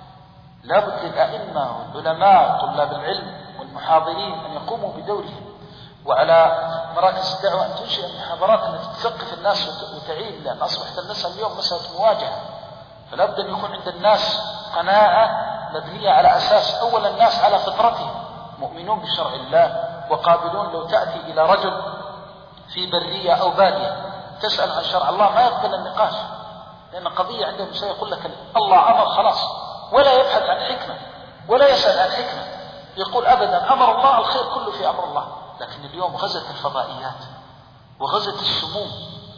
B: لابد للأئمة والعلماء وطلاب العلم والمحاضرين أن يقوموا بدورهم، وعلى مراكز الدعوة أن تنشئ المحاضرات التي تثقف الناس وتعين، لأن أصبحت المسألة اليوم مسألة مواجهة. فلا بد أن يكون عند الناس قناعة مبنية على أساس أولا الناس على فطرتهم مؤمنون بشرع الله وقابلون. لو تأتي إلى رجل في برية أو بادية تسأل عن شرع الله ما يقبل النقاش، لأن قضية عندهم سيقول لك الله أمر خلاص، ولا يبحث عن حكمة ولا يسأل عن حكمة، يقول أبدا أمر الله، الخير كله في أمر الله. لكن اليوم غزت الفضائيات وغزت السموم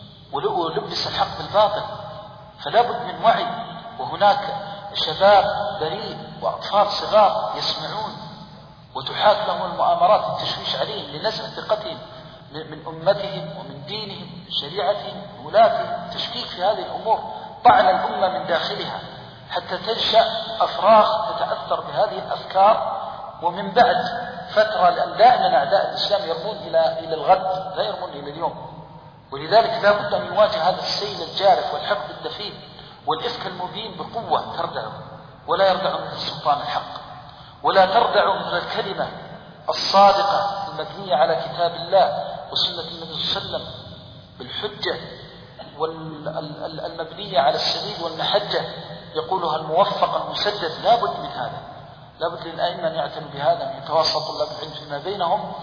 B: ولبس الحق بالباطل، فلا بد من وعي. وهناك شباب بريء وأطفال صغار يسمعون وتحاك لهم المؤامرات التشويش عليهم لنزع ثقتهم من أمتهم ومن دينهم من شريعتهم من ولاتهم، تشكيك في هذه الأمور، طعن الأمة من داخلها حتى تنشأ أفراغ تتأثر بهذه الأفكار. ومن بعد فترة، لأن دائما أعداء الإسلام يرمون إلى إلى الغد لا يرمون إلى اليوم، ولذلك لا بد أن يواجه هذا السيل الجارف والحقد الدفين والإفك المبين بقوة تردع، ولا يردع من السلطان الحق، ولا تردع من الكلمة الصادقة المبنية على كتاب الله وسنة النبي صلى الله عليه وسلم بالحجة والمبنية على السبيل والمحجة يقولها الموفق المسدد. لا بد من هذا، لا بد للأئمة أن يعتنوا بهذا، أن يتواصل طلاب العلم فيما بينهم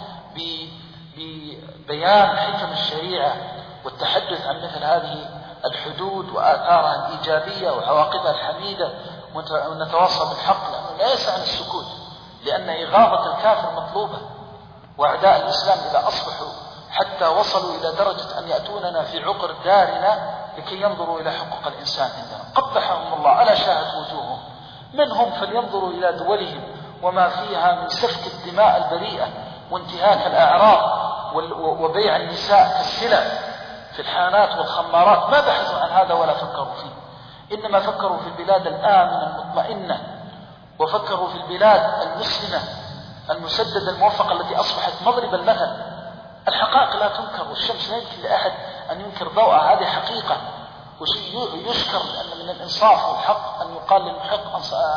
B: ببيان حكم الشريعة والتحدث عن مثل هذه الحدود وآثارها الإيجابية وعواقبها الحميدة، ونتواصل بالحق، لأنه لا يسعنا السكوت، لأن إغاظة الكافر مطلوبة. وأعداء الإسلام إذا أصبحوا حتى وصلوا إلى درجة أن يأتوننا في عقر دارنا لكي ينظروا إلى حقوق الإنسان عندنا، قبحهم الله، ألا شاهت وجوههم منهم، فلينظروا إلى دولهم وما فيها من سفك الدماء البريئة وانتهاك الأعراض وبيع النساء كالسلع في الحانات والخمارات. ما بحثوا عن هذا ولا فكروا فيه، إنما فكروا في البلاد الآمنة المطمئنة، وفكروا في البلاد المسلمة المسددة الموفقة التي أصبحت مضرب المثل. الحقائق لا تنكر، والشمس لا يمكن لأحد أن ينكر ضوءها، هذه حقيقة وشيء يشكر، لأن من الإنصاف والحق أن يقال للمحق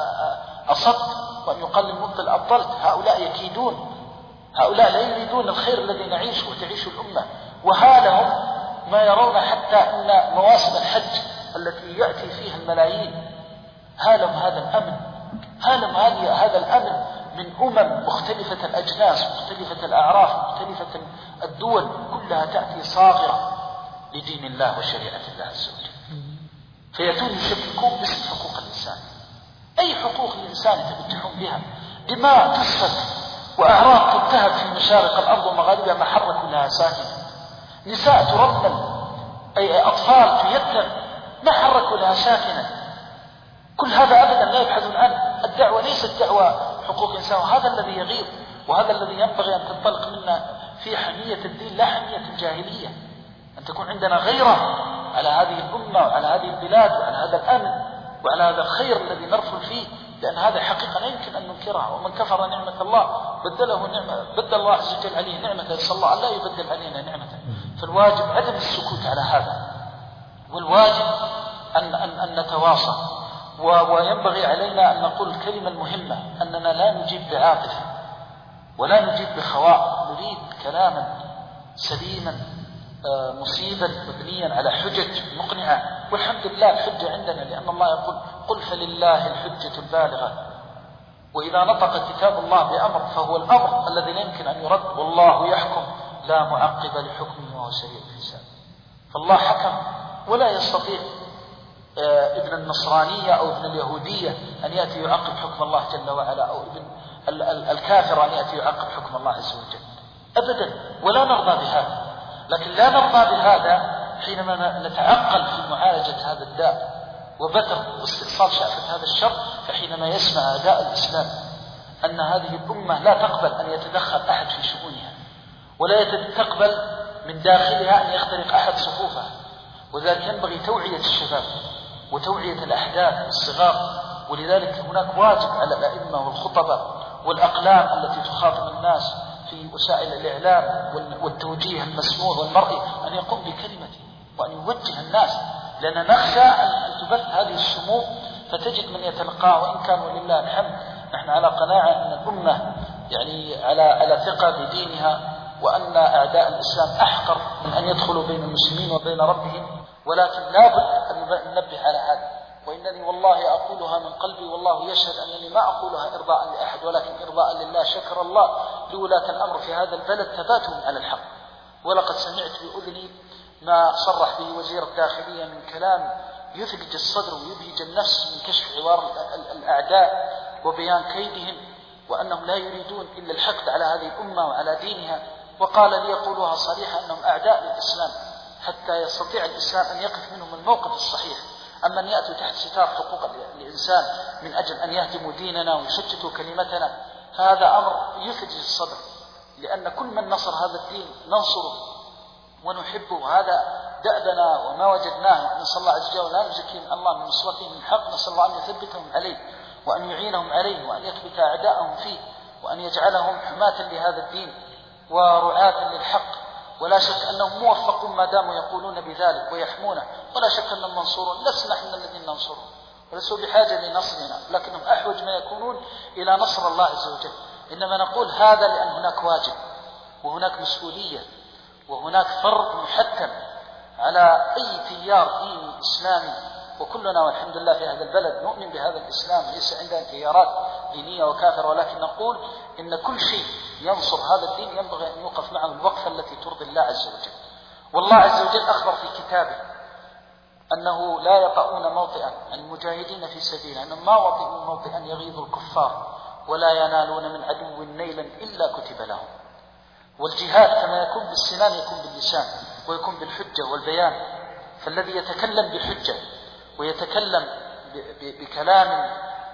B: أصبت وأن يقال للمبطل أبطلت. هؤلاء يكيدون، هؤلاء لا يريدون الخير الذي نعيشه وتعيش الأمة، وهالهم ما يرون حتى أن مواسم الحج التي يأتي فيها الملايين هالهم هذا الأمن، هالهم هذا الأمن من أمم مختلفة الأجناس مختلفة الأعراف مختلفة الدول، كلها تأتي صاغرة لدين الله وشريعة الله عز وجل، فيتون يشككون باسم حقوق الإنسان. أي حقوق الإنسان يتبجحون بها؟ دماء تسفك وأعراض تنتهك في مشارق الأرض ومغاربها ما حركوا لها ساكنة، نساء ترمل، أي أطفال تيتم ما حركوا لها ساكنة. كل هذا أبدا لا يبحثون عنه. الدعوة ليست دعوة حقوق الإنسان، وهذا الذي يغيظ، وهذا الذي ينبغي أن تنطلق منا في حمية الدين لا حمية الجاهلية، أن تكون عندنا غيرة على هذه الأمة وعلى هذه البلاد وعلى هذا الأمن وعلى هذا الخير الذي نرفل فيه، لأن هذا حقيقة لا يمكن أن ننكرها. ومن كفر نعمة الله بدله نعمة، بدل الله عز وجل عليه نعمة، نسأل الله أن لا يبدل علينا نعمة. فالواجب عدم السكوت على هذا، والواجب أن, أن, أن نتواصل، وينبغي علينا أن نقول الكلمة المهمة أننا لا نجيب بعاطفة، ولا نجيب بخواء، نريد كلاما سليما مصيبا مبنيا على حجج مقنعة. والحمد لله الحجة عندنا، لأن الله يقول قل فلله الحجة البالغة. وإذا نطق كتاب الله بأمر فهو الأمر الذي لا يمكن أن يرد، والله يحكم لا معقب لحكمه وهو سريع الحساب. فالله حكم ولا يستطيع ابن النصرانية أو ابن اليهودية أن يأتي يعقب حكم الله جل وعلا، أو ابن الكافر أن يأتي يعقب حكم الله عز وجل أبدا، ولا نرضى بهذا. لكن لا نرضى بهذا حينما نتعقل في معالجة هذا الداء وبتر واستئصال شأفة هذا الشر. فحينما يسمع أعداء الإسلام أن هذه الأمة لا تقبل أن يتدخل أحد في شؤونها، ولا تقبل من داخلها أن يخترق أحد صفوفها، وذلك ينبغي توعية الشباب وتوعية الأحداث الصغار. ولذلك هناك واجب على الأئمة والخطباء والأقلام التي تخاطب الناس في وسائل الإعلام والتوجيه المسموع والمرئي أن يقوم بكلمته وأن يوجه الناس، لأننا نخشى أن تبث هذه السموم فتجد من يتلقاه. وإن كان ولله الحمد نحن على قناعة أن الأمة يعني على على ثقة بدينها، وأن أعداء الإسلام أحقر من أن يدخلوا بين المسلمين وبين ربهم. ولكن لا بد أن ننبه على هذا، وإنني والله أقولها من قلبي، والله يشهد أنني ما أقولها إرضاء لأحد ولكن إرضاء لله. شكر الله لولاة الأمر في هذا البلد ثباتهم على الحق. ولقد سمعت بأذني ما صرح به وزير الداخلية من كلام يثلج الصدر ويبهج النفس من كشف عوار الأعداء وبيان كيدهم، وأنهم لا يريدون إلا الحقد على هذه الأمة وعلى دينها. وقال لي يقولها صريحة أنهم أعداء للإسلام حتى يستطيع الإسلام أن يقف منهم الموقف الصحيح. أما أن يأتوا تحت ستار حقوق الإنسان من أجل أن يهدموا ديننا ويشتتوا كلمتنا، فهذا أمر يثلج الصدر. لأن كل من نصر هذا الدين ننصره ونحبه، هذا دأبنا وما وجدناه. نسأل الله عز وجل لا نزكي الله من نصرتهم من حق، نسأل الله أن يثبتهم عليه وأن يعينهم عليه وأن يثبت أعداءهم فيه وأن يجعلهم حماة لهذا الدين ورعاة للحق. ولا شك أنهم موفقون ما داموا يقولون بذلك ويحمونه، ولا شك أنهم منصورون. لسنا نحن الذين ننصرهم ولسوا بحاجة لنصرنا، لكنهم أحوج ما يكونون إلى نصر الله عز وجل. إنما نقول هذا لأن هناك واجب وهناك مسؤولية وهناك فرض محتم على أي تيار ديني إسلامي. وكلنا والحمد لله في هذا البلد نؤمن بهذا الإسلام، ليس عندنا تيارات دينية وكافرة، ولكن نقول إن كل شيء ينصر هذا الدين ينبغي أن يوقف معه الوقفة التي ترضي الله عز وجل. والله عز وجل أخبر في كتابه أنه لا يطؤون موطئا، المجاهدين في سبيله أنهم ما وطئوا موطئا يغيظ الكفار ولا ينالون من عدو نيلا إلا كتب لهم. والجهاد كما يكون بالسنان يكون باللسان ويكون بالحجة والبيان. فالذي يتكلم بحجة ويتكلم بكلام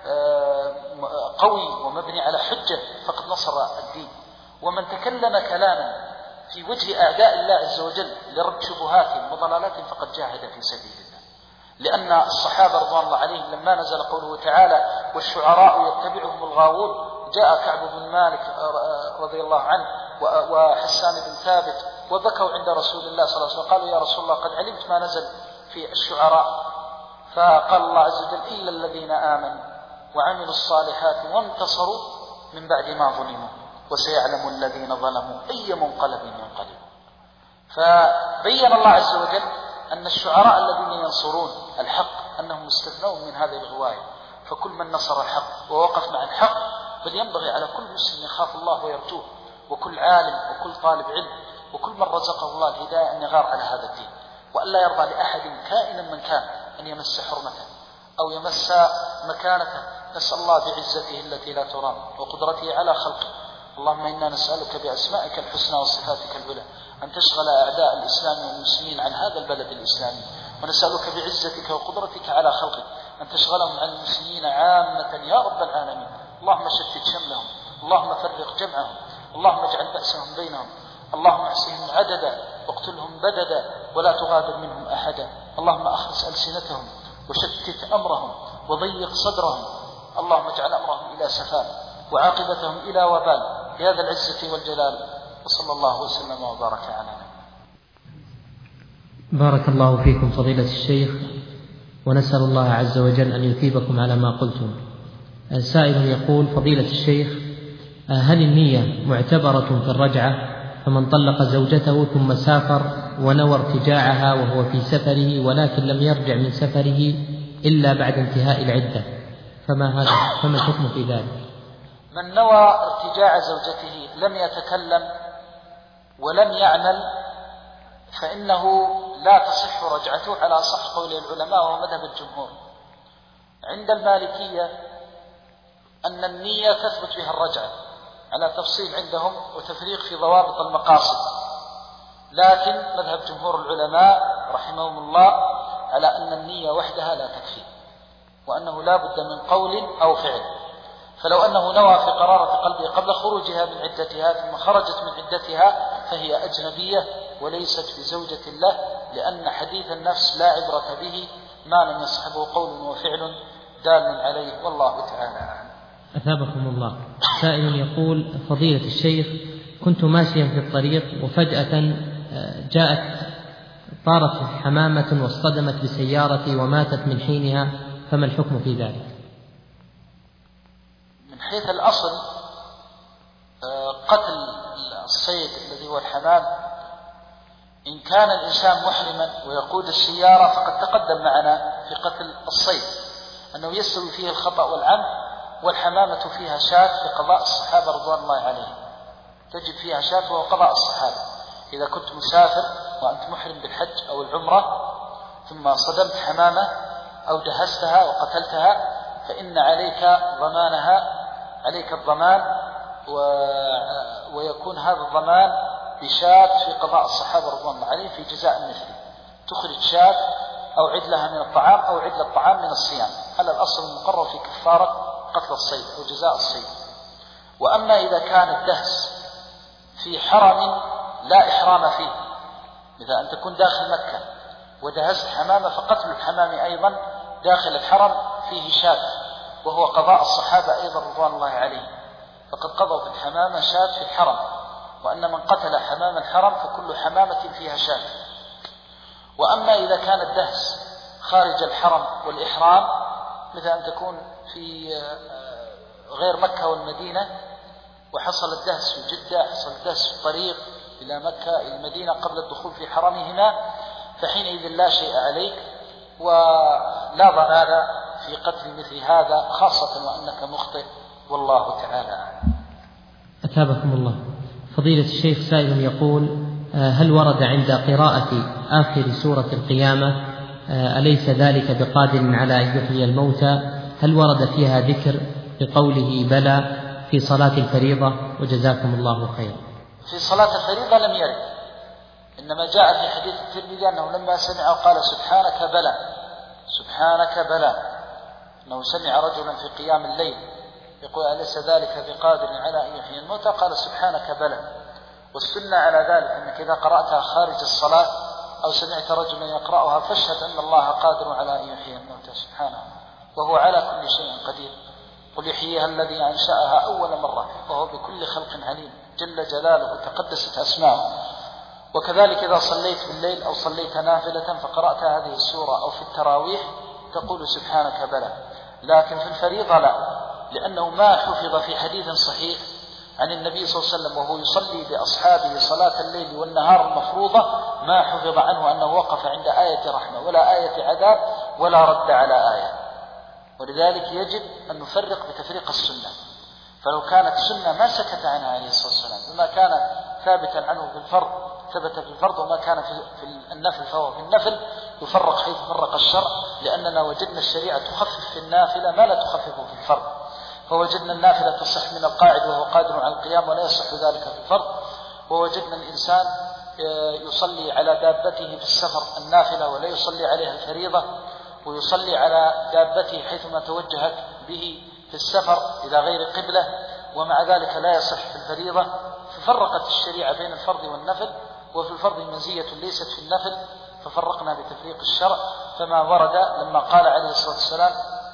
B: قوي ومبني على حجة فقد نصر الدين. ومن تكلم كلاما في وجه أعداء الله عز وجل لرد شبهاتهم وضلالاتهم فقد جاهد في سبيل الله. لأن الصحابة رضوان الله عليهم لما نزل قوله تعالى والشعراء يتبعهم الغاوون، جاء كعب بن مالك رضي الله عنه وحسان بن ثابت وبكوا عند رسول الله صلى الله عليه وسلم، قالوا يا رسول الله قد علمت ما نزل في الشعراء. فقال الله عز وجل إلا الذين آمنوا وعملوا الصالحات وانتصروا من بعد ما ظلموا وسيعلم الذين ظلموا أي منقلب ينقلبون. فبين الله عز وجل أن الشعراء الذين ينصرون الحق أنهم مستثنون من هذه الغواية. فكل من نصر الحق ووقف مع الحق بل ينبغي على كل مسلم يخاف الله ويرجوه، وكل عالم وكل طالب علم وكل من رزقه الله الهداية أن يغار على هذا الدين، وأن لا يرضى لأحد كائنا من كان أن يمس حرمته أو يمس مكانته. نسأل الله بعزته التي لا ترام وقدرته على خلقه. اللهم إنا نسألك بأسمائك الحسنى وصفاتك العلى أن تشغل أعداء الإسلام والمسلمين عن هذا البلد الإسلامي، ونسألك بعزتك وقدرتك على خلقك أن تشغلهم عن المسلمين عامة يا رب العالمين. اللهم شتت شملهم، اللهم فرق جمعهم، اللهم اجعل بأسهم بينهم، اللهم احصهم عددا واقتلهم بددا ولا تغادر منهم أحدا. اللهم أخرس ألسنتهم وشتت أمرهم وضيق صدرهم، اللهم اجعل أمرهم إلى سفاء وعاقبتهم إلى وبال بهذا العزة والجلال. وصلى الله وسلم وبارك على نبينا.
A: بارك الله فيكم فضيلة الشيخ، ونسأل الله عز وجل أن يثيبكم على ما قلتم. سائل يقول فضيلة الشيخ هل النية معتبرة في الرجعة؟ فمن طلق زوجته ثم سافر ونوى ارتجاعها وهو في سفره ولكن لم يرجع من سفره إلا بعد انتهاء العدة، فما هذا فما الحكم في ذلك؟
B: من نوى ارتجاع زوجته لم يتكلم ولم يعمل فإنه لا تصح رجعته على أصح قول العلماء وهو مذهب الجمهور. عند المالكية أن النية تثبت بها الرجعة على تفصيل عندهم وتفريق في ضوابط المقاصد، لكن مذهب جمهور العلماء رحمهم الله على أن النية وحدها لا تكفي، وأنه لا بد من قول أو فعل. فلو أنه نوى في قرارة قلبه قبل خروجها من عدتها ثم خرجت من عدتها فهي أجنبية وليست بزوجة له، لأن حديث النفس لا عبرة به ما لم يصحبه قول وفعل دال عليه، والله تعالى أعلم.
A: أثابكم الله. سائل يقول: فضيلة الشيخ، كنت ماشيا في الطريق وفجأة جاءت طارت حمامة واصطدمت بسيارتي وماتت من حينها، فما الحكم في ذلك؟
B: من حيث الأصل قتل الصيد الذي هو الحمام إن كان الإنسان محرما ويقود السيارة فقد تقدم معنا في قتل الصيد أنه يستوي فيه الخطأ والعمد، والحمامة فيها شاة في قضاء الصحابة رضوان الله عليهم، تجد فيها شاة وهو قضاء الصحابة. إذا كنت مسافر وأنت محرم بالحج أو العمرة ثم صدمت حمامة أو دهستها وقتلتها فإن عليك ضمانها، عليك الضمان، و... ويكون هذا الضمان بشاة في قضاء الصحابة رضوان الله عليهم في جزاء مثلي، تخرج شاة أو عدلها من الطعام أو عدل الطعام من الصيام، على الأصل المقرر في كفارة قتل الصيد أو جزاء الصيد. وأما إذا كان الدهس في حرم لا إحرام فيه، إذا أن تكون داخل مكة ودهست حمامة فقتل الحمام أيضا داخل الحرم فيه شاة، وهو قضاء الصحابة أيضا رضوان الله عليهم، فقد قضوا في الحمامة شاة في الحرم، وأن من قتل حمام الحرم فكل حمامة فيها شاة. وأما إذا كان الدهس خارج الحرم والإحرام، مثل أن تكون في غير مكة والمدينة وحصل الدهس في جدة، حصل الدهس في الطريق إلى مكة إلى المدينة قبل الدخول في حرمهما، فحينئذ لا شيء عليك ولا ضرر في قتل مثل هذا، خاصة وأنك مخطئ، والله تعالى.
A: أثابكم الله. فضيلة الشيخ، سائل يقول: هل ورد عند قراءة آخر سورة القيامة أليس ذلك بقادر على أن يحيي الموتى؟ هل ورد فيها ذكر بقوله بلى في صلاة الفريضة؟ وجزاكم الله خيرا.
B: في صلاة الفريضة لم يرد، إنما جاء في حديث الترمذي أنه لما سمع قال سبحانك بلى، سبحانك بلى، أنه سمع رجلا في قيام الليل يقول أليس ذلك بقادر على أن يحيي الموتى؟ قال سبحانك بلى. والسنة على ذلك أنك إذا قرأتها خارج الصلاة أو سمعت رجلا يقرأها فاشهد أن الله قادر على أن يحيي الموتى سبحانه، وهو على كل شيء قدير. قل يحييها الذي أنشأها أول مرة وهو بكل خلق عليم، جل جلاله وتقدست أسماؤه. وكذلك إذا صليت بالليل أو صليت نافلة فقرأت هذه السورة أو في التراويح تقول سبحانك بلى. لكن في الفريضة لا، لأنه ما حفظ في حديث صحيح عن النبي صلى الله عليه وسلم وهو يصلي بأصحابه صلاة الليل والنهار المفروضة، ما حفظ عنه أنه وقف عند آية رحمة ولا آية عذاب ولا رد على آية. ولذلك يجب أن نفرق بتفريق السنة، فلو كانت سنة ما سكت عنها عليه الصلاة والسلام، وما كان ثابتا عنه في الفرض ثبت في الفرض، وما كان في النفل فهو في النفل، يفرق حيث فرق الشرع، لأننا وجدنا الشريعة تخفف في النافلة ما لا تخففه في الفرض، فوجدنا النافلة تصح من القاعد وهو قادر على القيام ولا يصح ذلك في الفرض، ووجدنا الإنسان يصلي على دابته في السفر النافلة ولا يصلي عليها الفريضة، ويصلي على دابته حيثما توجهت به في السفر إلى غير قبلة، ومع ذلك لا يصح في الفريضة. ففرقت الشريعة بين الفرض والنفل، وفي الفرض مزية ليست في النفل، ففرقنا بتفريق الشرع. فما ورد لما قال عليه الصلاة والسلام،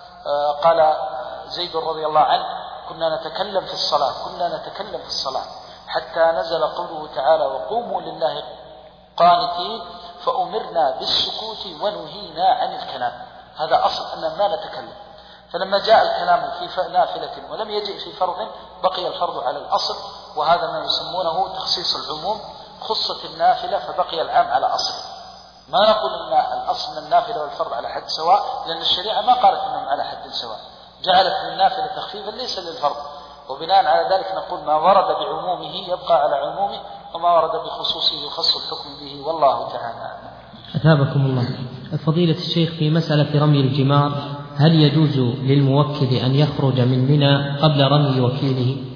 B: قال زيد رضي الله عنه: كنا نتكلم في الصلاة كنا نتكلم في الصلاة حتى نزل قوله تعالى: وقوموا لله قانتين، فأمرنا بالسكوت ونهينا عن الكلام. هذا أصل أن ما نتكلم، فلما جاء الكلام في نافلة ولم يجئ في فرض بقي الفرض على الأصل، وهذا ما يسمونه تخصيص العموم، خصت النافلة فبقي العام على أصله. ما نقول أن الأصل من النافلة والفرض على حد سواء، لأن الشريعة ما قالت أنهم على حد سواء، جعلت للنافلة تخفيفا ليس للفرض، وبناء على ذلك نقول ما ورد بعمومه يبقى على عمومه، وما ورد بخصوصه يخص الحكم به، والله تعالى.
A: أثابكم الله. فضيلة الشيخ، في مسألة رمي الجمار، هل يجوز للموكل أن يخرج من منى قبل رمي وكيله؟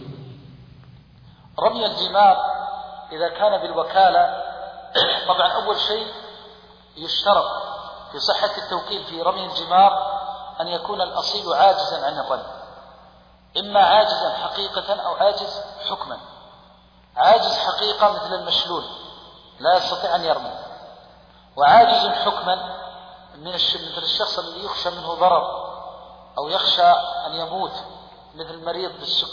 B: رمي الجمار إذا كان بالوكالة، طبعا أول شيء يشترط في صحة التوكيل في رمي الجمار أن يكون الأصيل عاجزا عن الرمي، إما عاجزا حقيقة أو عاجز حكما. عاجز حقيقة مثل المشلول لا يستطيع أن يرمي، وعاجز حكما من مثل الشخص الذي يخشى منه ضرر أو يخشى أن يموت، مثل مريض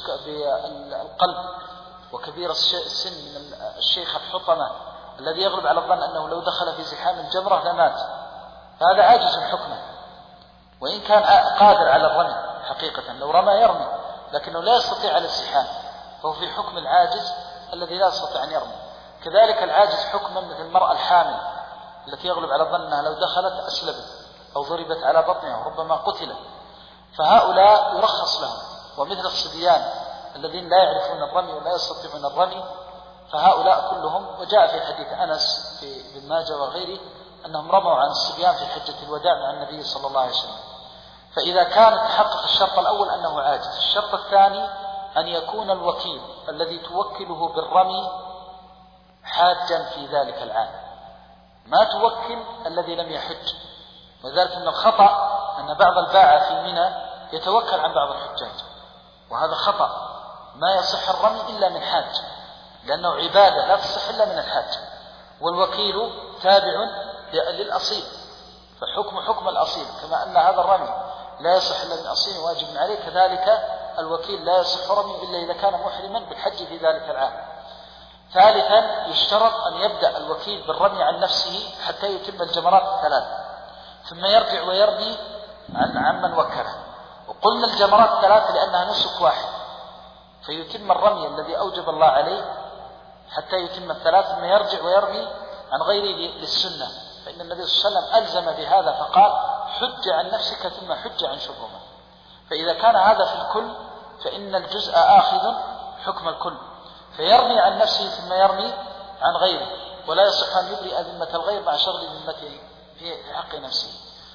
B: بالقلب وكبير السن من الشيخ الحطمة الذي يغلب على الظن أنه لو دخل في زحام الجمرة لمات، فهذا عاجز حكما، وإن كان قادر على الرمي حقيقة، لو رمى يرمي لكنه لا يستطيع الازدحام، فهو في حكم العاجز الذي لا يستطيع أن يرمي. كذلك العاجز حكما مثل المرأة الحامل التي يغلب على الظن أنها لو دخلت أسلبت أو ضربت على بطنها وربما قتلت، فهؤلاء يرخص لهم. ومثل الصبيان الذين لا يعرفون الرمي ولا يستطيعون الرمي، فهؤلاء كلهم، وجاء في حديث أنس في ابن ماجه وغيره أنهم رموا عن الصبيان في حجة الوداع مع النبي صلى الله عليه وسلم. فإذا كان تحقق الشرط الأول أنه عاجز، الشرط الثاني أن يكون الوكيل الذي توكله بالرمي حاجا في ذلك العام، ما توكل الذي لم يحج. وذلك من الخطأ أن بعض الباعة في منى يتوكل عن بعض الحجاج، وهذا خطأ. ما يصح الرمي إلا من حاج، لأنه عبادة لا تصح إلا من الحاج، والوكيل تابع للأصيل، فحكم حكم الأصيل، كما أن هذا الرمي لا يصح إلا من أصيل واجب عليه، كذلك الوكيل لا يصح رمي إلا إذا كان محرما بالحج في ذلك العام. ثالثا يشترط أن يبدأ الوكيل بالرمي عن نفسه حتى يتم الجمرات الثلاث، ثم يرجع ويرمي عن عمن وكله. وقلنا الجمرات الثلاث لأنها نسك واحد، فيتم الرمي الذي أوجب الله عليه حتى يتم الثلاث، ثم يرجع ويرمي عن غيره للسنة، فإن النبي صلى الله عليه وسلم ألزم بهذا فقال حج عن نفسك ثم حج عن شبهما. فإذا كان هذا في الكل فإن الجزء آخذ حكم الكل، فيرمي عن نفسه ثم يرمي عن غيره، ولا يصح أن يبرئ ذمة الغير مع شر ذمته في حق نفسه.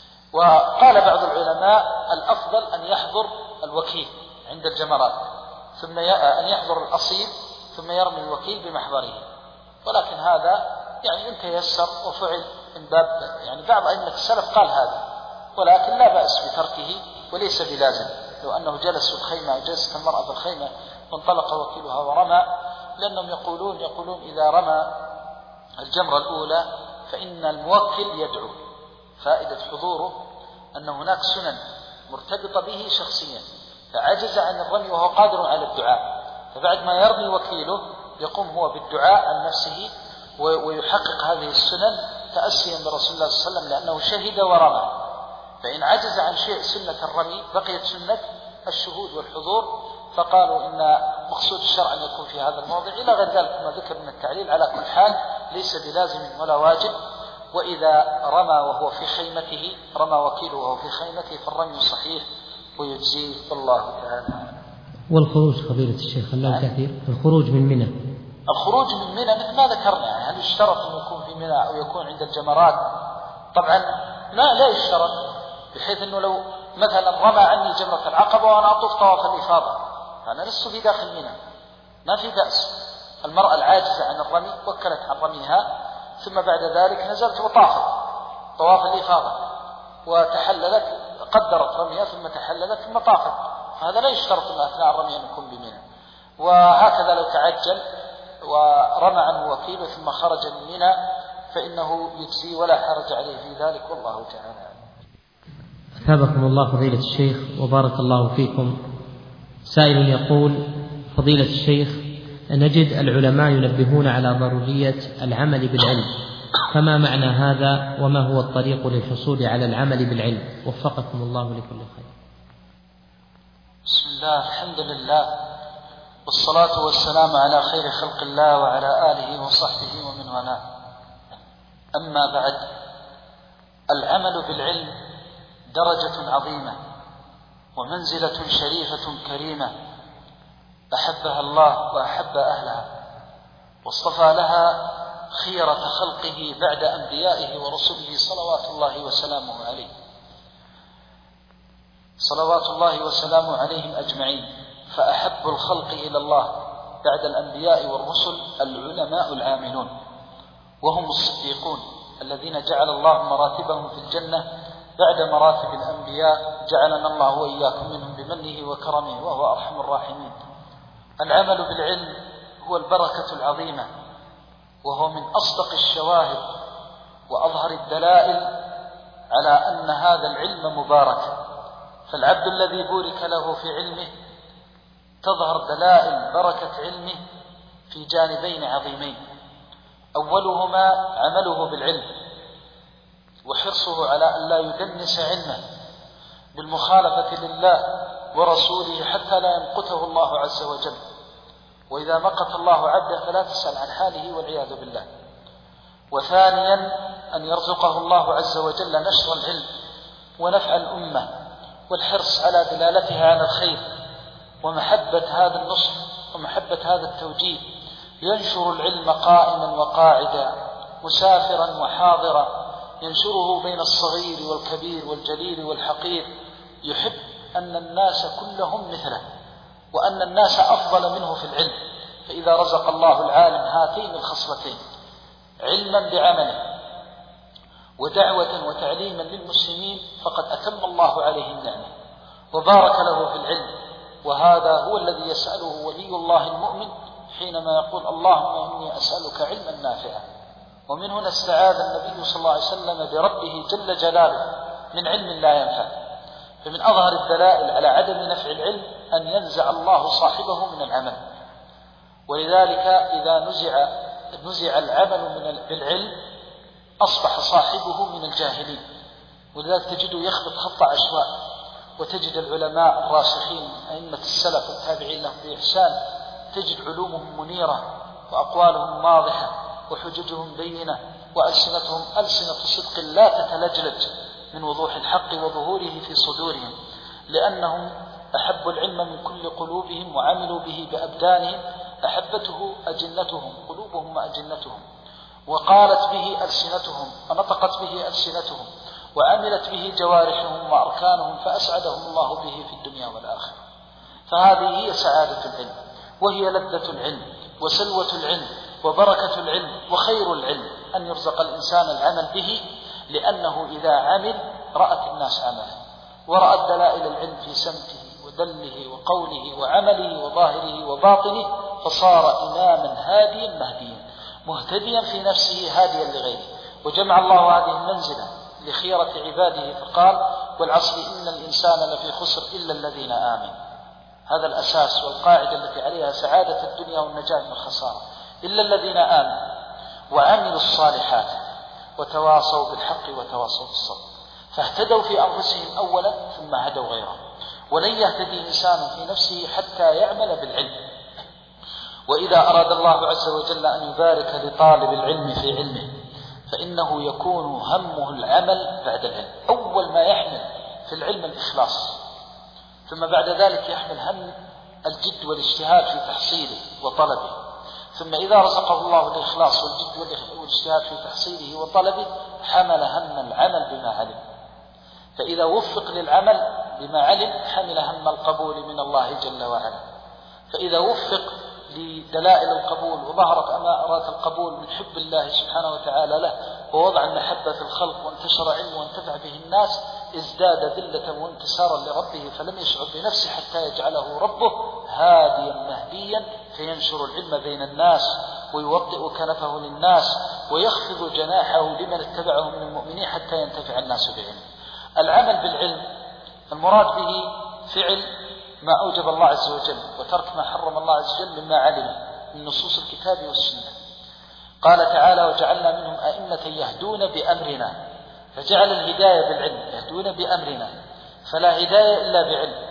B: وقال بعض العلماء الأفضل أن يحضر الوكيل عند الجمرات، ثم أن يحضر الأصيل ثم يرمي الوكيل بمحضره، ولكن هذا يعني إن تيسر وفعل من باب، يعني بعض أئمة السلف قال هذا، ولكن لا بأس بتركه وليس بلازم. لو أنه جلس في الخيمة وجلست المرأة في الخيمة وانطلق وكيلها ورمى، لأنهم يقولون يقولون إذا رمى الجمرة الأولى فإن الموكل يدعو، فائدة حضوره أن هناك سنن مرتبطة به شخصيا، فعجز عن الرمي وهو قادر على الدعاء، فبعد ما يرمي وكيله يقوم هو بالدعاء عن نفسه ويحقق هذه السنن تأسيا برسول الله صلى الله عليه وسلم، لأنه شهد ورمى. فإن عجز عن شيء سنة الرمي بقيت سنة الشهود والحضور، فقالوا إن مقصود الشرع أن يكون في هذا الموضع إلى غير ذلك ما ذكر من التعليل. على كل حال ليس بلازم ولا واجب. وإذا رمى وهو في خيمته، رمى وكيله وهو في خيمته، فالرمي صحيح ويجزيه والله تعالى.
A: والخروج فضيلة الشيخ الله كثير، الخروج من منى،
B: الخروج من منى مثل ما ذكرنا، يعني هل يشترط أن يكون في منى أو يكون عند الجمرات؟ طبعا لا لا يشترط، بحيث أنه لو مثلا رمى عني جمرة العقبة وأنا أطوف طواف الإفاضة فأنا لست في داخل منى، ما في بأس. المرأة العاجزة عن الرمي وكلت عن رميها، ثم بعد ذلك نزلت وطافت طواف الإفاضة وتحللت، قدرت رميها ثم تحللت ثم طافت، فهذا لا يشترط أن أثناء الرمي أن يكون بمنى. وهكذا لو تعجل ورمى عنه وكيله ثم خرج من منى فإنه يجزي ولا حرج عليه في ذلك والله تعالى.
A: أثابكم الله فضيلة الشيخ وبارك الله فيكم. سائل يقول: فضيلة الشيخ، نجد العلماء ينبهون على ضرورية العمل بالعلم، فما معنى هذا وما هو الطريق للحصول على العمل بالعلم؟ وفقكم الله لكل خير.
B: بسم الله، الحمد لله، والصلاة والسلام على خير خلق الله وعلى آله وصحبه ومن والاه. أما بعد، العمل بالعلم درجة عظيمة ومنزلة شريفة كريمة أحبها الله وأحب أهلها، واصطفى لها خيرة خلقه بعد أنبيائه ورسله صلوات الله وسلامه عليه صلوات الله وسلامه عليهم أجمعين. فأحب الخلق إلى الله بعد الأنبياء والرسل العلماء العاملون، وهم الصديقون الذين جعل الله مراتبهم في الجنة بعد مراتب الأنبياء، جعلنا الله وإياكم منهم بمنه وكرمه وهو أرحم الراحمين. العمل بالعلم هو البركة العظيمة، وهو من أصدق الشواهد وأظهر الدلائل على أن هذا العلم مبارك. فالعبد الذي بورك له في علمه تظهر دلائل بركة علمه في جانبين عظيمين: أولهما عمله بالعلم وحرصه على أن لا يدنس علمه بالمخالفة لله ورسوله حتى لا يمقته الله عز وجل، وإذا مقت الله عبده فلا تسأل عن حاله والعياذ بالله. وثانيا أن يرزقه الله عز وجل نشر العلم ونفع الأمة والحرص على دلالتها على الخير ومحبة هذا النصح ومحبة هذا التوجيه، ينشر العلم قائما وقاعدا مسافرا وحاضرا، ينشره بين الصغير والكبير والجليل والحقير، يحب أن الناس كلهم مثله وأن الناس أفضل منه في العلم. فإذا رزق الله العالم هاتين الخصلتين، علما بعمله ودعوة وتعليما للمسلمين، فقد أتم الله عليه النعمة وبارك له في العلم. وهذا هو الذي يسأله ولي الله المؤمن حينما يقول: اللهم إني أسألك علما نافعا. ومن هنا استعاذ النبي صلى الله عليه وسلم بربه جل جلاله من علم لا ينفع. فمن أظهر الدلائل على عدم نفع العلم أن ينزع الله صاحبه من العمل، ولذلك إذا نزع نزع العمل من بالعلم أصبح صاحبه من الجاهلين. ولذلك تجده يخبط خط عشواء، وتجد العلماء الراسخين أئمة السلف والتابعين لهم بإحسان تجد علومهم منيرة وأقوالهم واضحة وحججهم بينة وألسنتهم ألسنة صدق لا تتلجلج من وضوح الحق وظهوره في صدورهم، لأنهم أحبوا العلم من كل قلوبهم وعملوا به بأبدانهم، أحبته أجنتهم قلوبهم وأجنتهم، وقالت به ألسنتهم ونطقت به ألسنتهم وعملت به جوارحهم وأركانهم، فأسعدهم الله به في الدنيا والآخرة. فهذه هي سعادة العلم، وهي لذة العلم وسلوة العلم وبركة العلم وخير العلم أن يرزق الإنسان العمل به، لأنه إذا عمل رأت الناس عمله ورأت دلائل العلم في سمته ودله وقوله وعمله وظاهره وباطنه، فصار إماما هاديا مهديا مهتديا في نفسه هاديا لغيره. وجمع الله هذه المنزلة لخيرة عباده فقال: والعصر إن الإنسان لفي خسر إلا الذين آمنوا. هذا الأساس والقاعدة التي عليها سعادة الدنيا والنجاة من الخسارة، إلا الذين آمنوا وعملوا الصالحات وتواصوا بالحق وتواصوا بالصبر، فاهتدوا في أنفسهم أولا ثم هدوا غيرهم. ولن يهتدي إنسان في نفسه حتى يعمل بالعلم. وإذا أراد الله عز وجل أن يبارك لطالب العلم في علمه فإنه يكون همه العمل بعد العلم. أول ما يحمل في العلم الإخلاص، ثم بعد ذلك يحمل هم الجد والاجتهاد في تحصيله وطلبه، ثم إذا رزقه الله الإخلاص والجد والاجتهاد في تحصيله وطلبه حمل هم العمل بما علم. فإذا وفق للعمل بما علم حمل هم القبول من الله جل وعلا. فإذا وفق لدلائل القبول وظهرت أمارات القبول من حب الله سبحانه وتعالى له ووضع المحبة في الخلق وانتشر علمه وانتفع به الناس، ازداد ذلة وانكسارا لربه، فلم يشعر بنفسه حتى يجعله ربه هاديا مهديا فينشر العلم بين الناس ويوطئ كنفه للناس ويخفض جناحه لمن اتبعه من المؤمنين حتى ينتفع الناس بعلمه. العمل بالعلم المراد به فعل ما أوجب الله عز وجل وترك ما حرم الله عز وجل مما علم من نصوص الكتاب والسنة. قال تعالى: وجعلنا منهم أئمة يهدون بأمرنا، فجعل الهداية بالعلم، يهدون بأمرنا، فلا هداية إلا بعلم.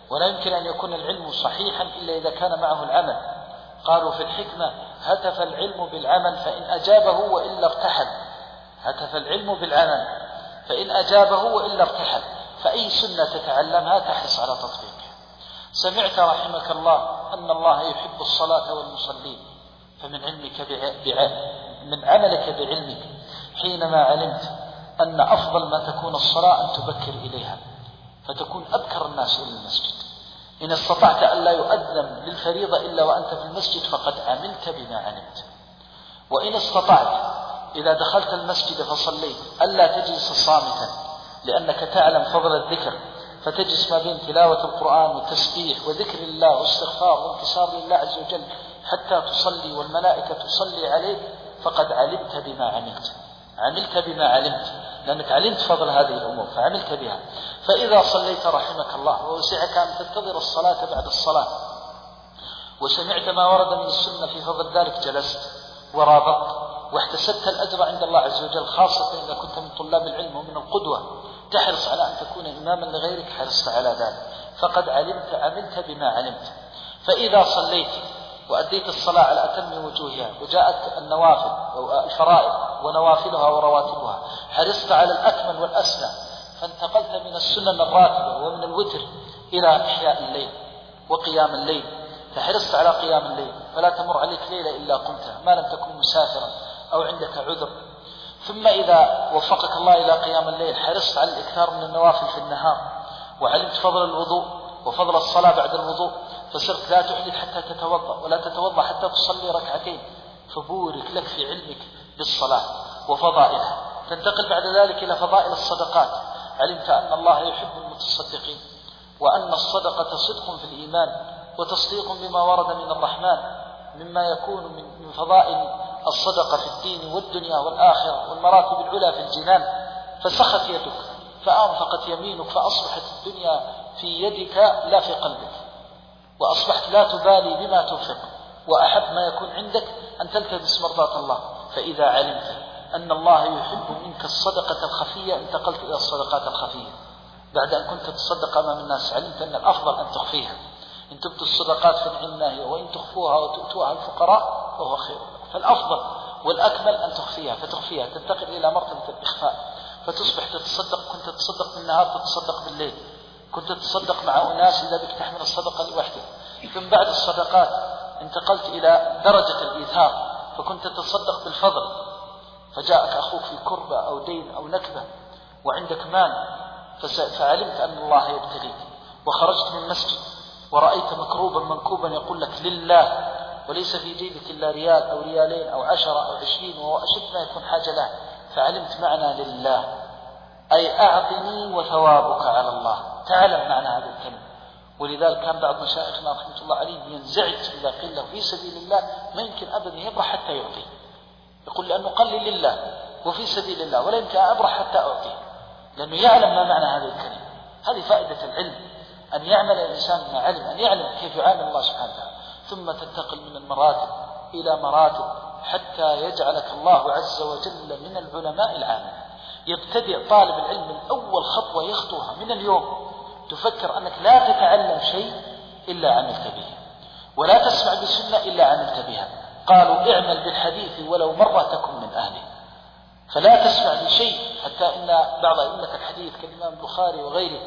B: ولا يمكن أن يكون العلم صحيحا إلا إذا كان معه العمل. قالوا في الحكمة: هتف العلم بالعمل فإن أجابه وإلا ارتحل. هتف العلم بالعمل فإن أجابه وإلا ارتحل. فأي سنة تتعلمها تحرص على تطبيقها. سمعت رحمك الله أن الله يحب الصلاة والمصلين، فمن علمك بع... من عملك بعلمك حينما علمت أن أفضل ما تكون الصلاة أن تبكر إليها، فتكون أبكر الناس إلى المسجد. إن استطعت أن لا يؤذن للفريضة إلا وأنت في المسجد فقد عملت بما علمت. وإن استطعت إذا دخلت المسجد فصليت ألا تجلس صامتا، لأنك تعلم فضل الذكر، فتجلس ما بين تلاوة القرآن والتسبيح وذكر الله واستغفار وانكسار لله عز وجل حتى تصلي والملائكة تصلي عليك، فقد علمت بما عملت. عملت بما علمت لأنك علمت فضل هذه الأمور فعملت بها. فإذا صليت رحمك الله ووسعك أن تنتظر الصلاة بعد الصلاة وسمعت ما ورد من السنة في فضل ذلك، جلست ورابطت واحتسبت الأجر عند الله عز وجل، خاصة إذا كنت من طلاب العلم ومن القدوة تحرص على أن تكون إماما لغيرك، حرصت على ذلك فقد علمت عملت بما علمت. فإذا صليت وأديت الصلاة على أتم وجوهها وجاءت النوافل أو الفرائض ونوافلها ورواتبها، حرصت على الأكمل والأسنى، فانتقلت من السنن الراتبة ومن الوتر إلى إحياء الليل وقيام الليل، فحرصت على قيام الليل، فلا تمر عليك ليلة إلا قمتها ما لم تكن مسافرا أو عندك عذر. ثم إذا وفقك الله إلى قيام الليل حرصت على الإكثار من النوافل في النهار، وعلمت فضل الوضوء وفضل الصلاة بعد الوضوء، فصرت لا تحدث حتى تتوضأ ولا تتوضأ حتى تصلي ركعتين، فبورك لك في علمك بالصلاة وفضائلها. تنتقل بعد ذلك إلى فضائل الصدقات، علمت أن الله يحب المتصدقين، وأن الصدقة صدق في الإيمان وتصديق بما ورد من الرحمن مما يكون من فضائل الصدقة في الدين والدنيا والآخرة والمراتب العلى في الجنان. فسخت يدك فأنفقت يمينك فأصبحت الدنيا في يدك لا في قلبك، وأصبحت لا تبالي بما تنفق، وأحب ما يكون عندك أن تلتبس مرضات الله. فإذا علمت أن الله يحب منك الصدقة الخفية انتقلت إلى الصدقات الخفية. بعد أن كنت تصدق أمام الناس علمت أن الأفضل أن تخفيها، إن تبدوا الصدقات فنعمها هي، وإن تخفوها وتؤتوها الفقراء فهو خير. فالأفضل والأكمل أن تخفيها، فتخفيها تنتقل إلى مرتبة الإخفاء، فتصبح تتصدق. كنت تتصدق بالنهار تتصدق بالليل، كنت تتصدق مع أناس إذا بك تحمل الصدقة لوحدك. ثم بعد الصدقات انتقلت إلى درجة الإيثار، فكنت تتصدق بالفضل، فجاءك أخوك في كربة أو دين أو نكبة وعندك مال، فعلمت أن الله يبتليك، وخرجت من مسجد ورأيت مكروبا منكوبا يقول لك لله، وليس في جيبك إلا ريال أو ريالين أو عشرة أو عشرين وهو أشد ما يكون حاجة له، فعلمت معنى لله أي أعطني وثوابك على الله. تعلم معنى هذا الكلمة. ولذلك كان بعض مشايخنا رحمة الله عليه ينزعج إذا قيل له في سبيل الله ما يمكن أبدا يبرح حتى يعطي، يقول لأنه قال لي لله وفي سبيل الله ولا يمكن أبرح حتى أعطي، لأنه يعلم ما معنى هذه الكلمة. هذه فائدة العلم، أن يعمل الإنسان ما علم، أن يعلم كيف يعامل الله سبحانه وتعالى، ثم تنتقل من المراتب إلى مراتب حتى يجعلك الله عز وجل من العلماء العامة. يبتدئ طالب العلم من أول خطوة يخطوها من اليوم تفكر أنك لا تتعلم شيء إلا عملت به، ولا تسمع بسنة إلا عملت بها. قالوا اعمل بالحديث ولو مرة تكن من أهله، فلا تسمع بشيء. حتى إن بعض أئمة الحديث كالإمام البخاري وغيره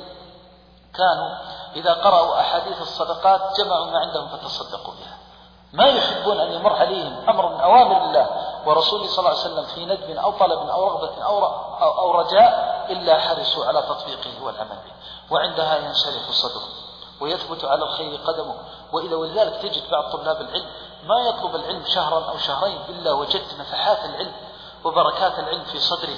B: كانوا إذا قرأوا أحاديث الصدقات جمعوا ما عندهم فتصدقوا بها، ما يحبون أن يمر عليهم أمر من أوامر الله ورسوله صلى الله عليه وسلم في ندب أو طلب أو رغبة أو رجاء إلا حرصوا على تطبيقه والعمل به، وعندها ينشرح صدره ويثبت على الخير قدمه. وإذا ولذلك تجد بعض طلاب العلم ما يطلب العلم شهرا أو شهرين إلا وجدت نفحات العلم وبركات العلم في صدره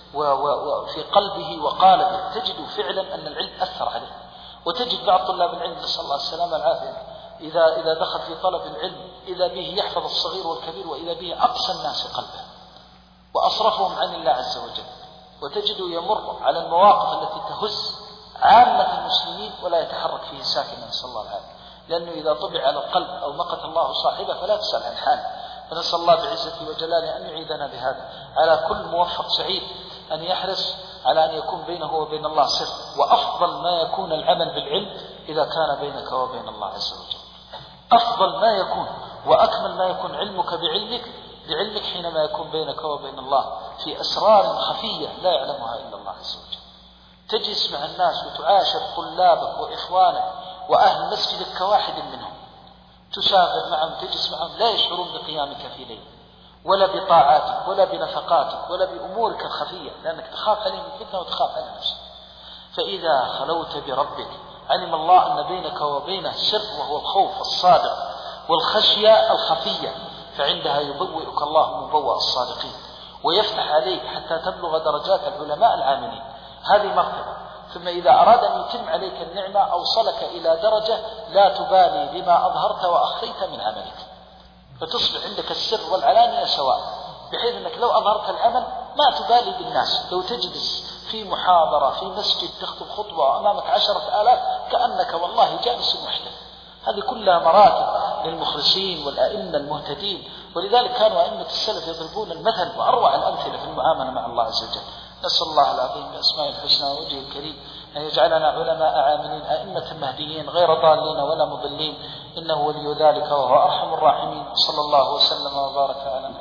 B: وفي قلبه وقالبه، تجد فعلا أن العلم أثر عليه. وتجد بعض طلاب العلم نسأل الله السلامة والعافية إذا إذا دخل في طلب العلم إذا به يحفظ الصغير والكبير، وإذا به أقسى الناس قلبه وأصرفهم عن الله عز وجل. وتجد يمر على المواقف التي تهز عامة المسلمين ولا يتحرك فيه ساكنا نسأل الله العافية، لأنه إذا طبع على القلب أو مقت الله صاحبه فلا تسأل عن حاله. فنسأل الله بعزته وجلاله أن يعيدنا بهذا. على كل موفق سعيد أن يحرص على أن يكون بينه وبين الله سر. وأفضل ما يكون العمل بالعلم إذا كان بينك وبين الله عز وجل، أفضل ما يكون وأكمل ما يكون علمك بعلمك بعلمك حينما يكون بينك وبين الله في أسرار خفية لا يعلمها إلا الله عز وجل. تجلس مع الناس وتعاشر طلابك وإخوانك وأهل مسجدك كواحد منهم، تسافر معهم، تجلس معهم، لا يشعرون بقيامك في ليل ولا بطاعاتك ولا بنفقاتك ولا بأمورك الخفية، لأنك تخاف عليهم الفتنة وتخاف على نفسك. فإذا خلوت بربك علم الله أن بينك وبينه سر، وهو الخوف الصادق والخشية الخفية، فعندها يبوئك الله مبوأ الصادقين ويفتح عليك حتى تبلغ درجات العلماء العاملين. هذه مرتبة. ثم إذا أراد أن يتم عليك النعمة أوصلك إلى درجة لا تبالي بما أظهرت وأخفيت من عملك، فتصبح عندك السر والعلانية سواء، بحيث أنك لو أظهرت العمل ما تبالي بالناس. لو تجلس في محاضرة في مسجد تخطب خطبة أمامك عشرة آلاف كأنك والله جالس محدث. هذه كلها مراتب للمخلصين والأئمة المهتدين، ولذلك كانوا أئمة السلف يضربون المثل وأروع الأمثلة في المعاملة مع الله عز وجل. نسأل الله العظيم بأسماء الحسنى ووجهه الكريم أن يجعلنا علماء عاملين أئمة مهديين غير ضالين ولا مضلين، إنه ولي ذلك وهو أرحم الراحمين. صلى الله وسلم وبارك على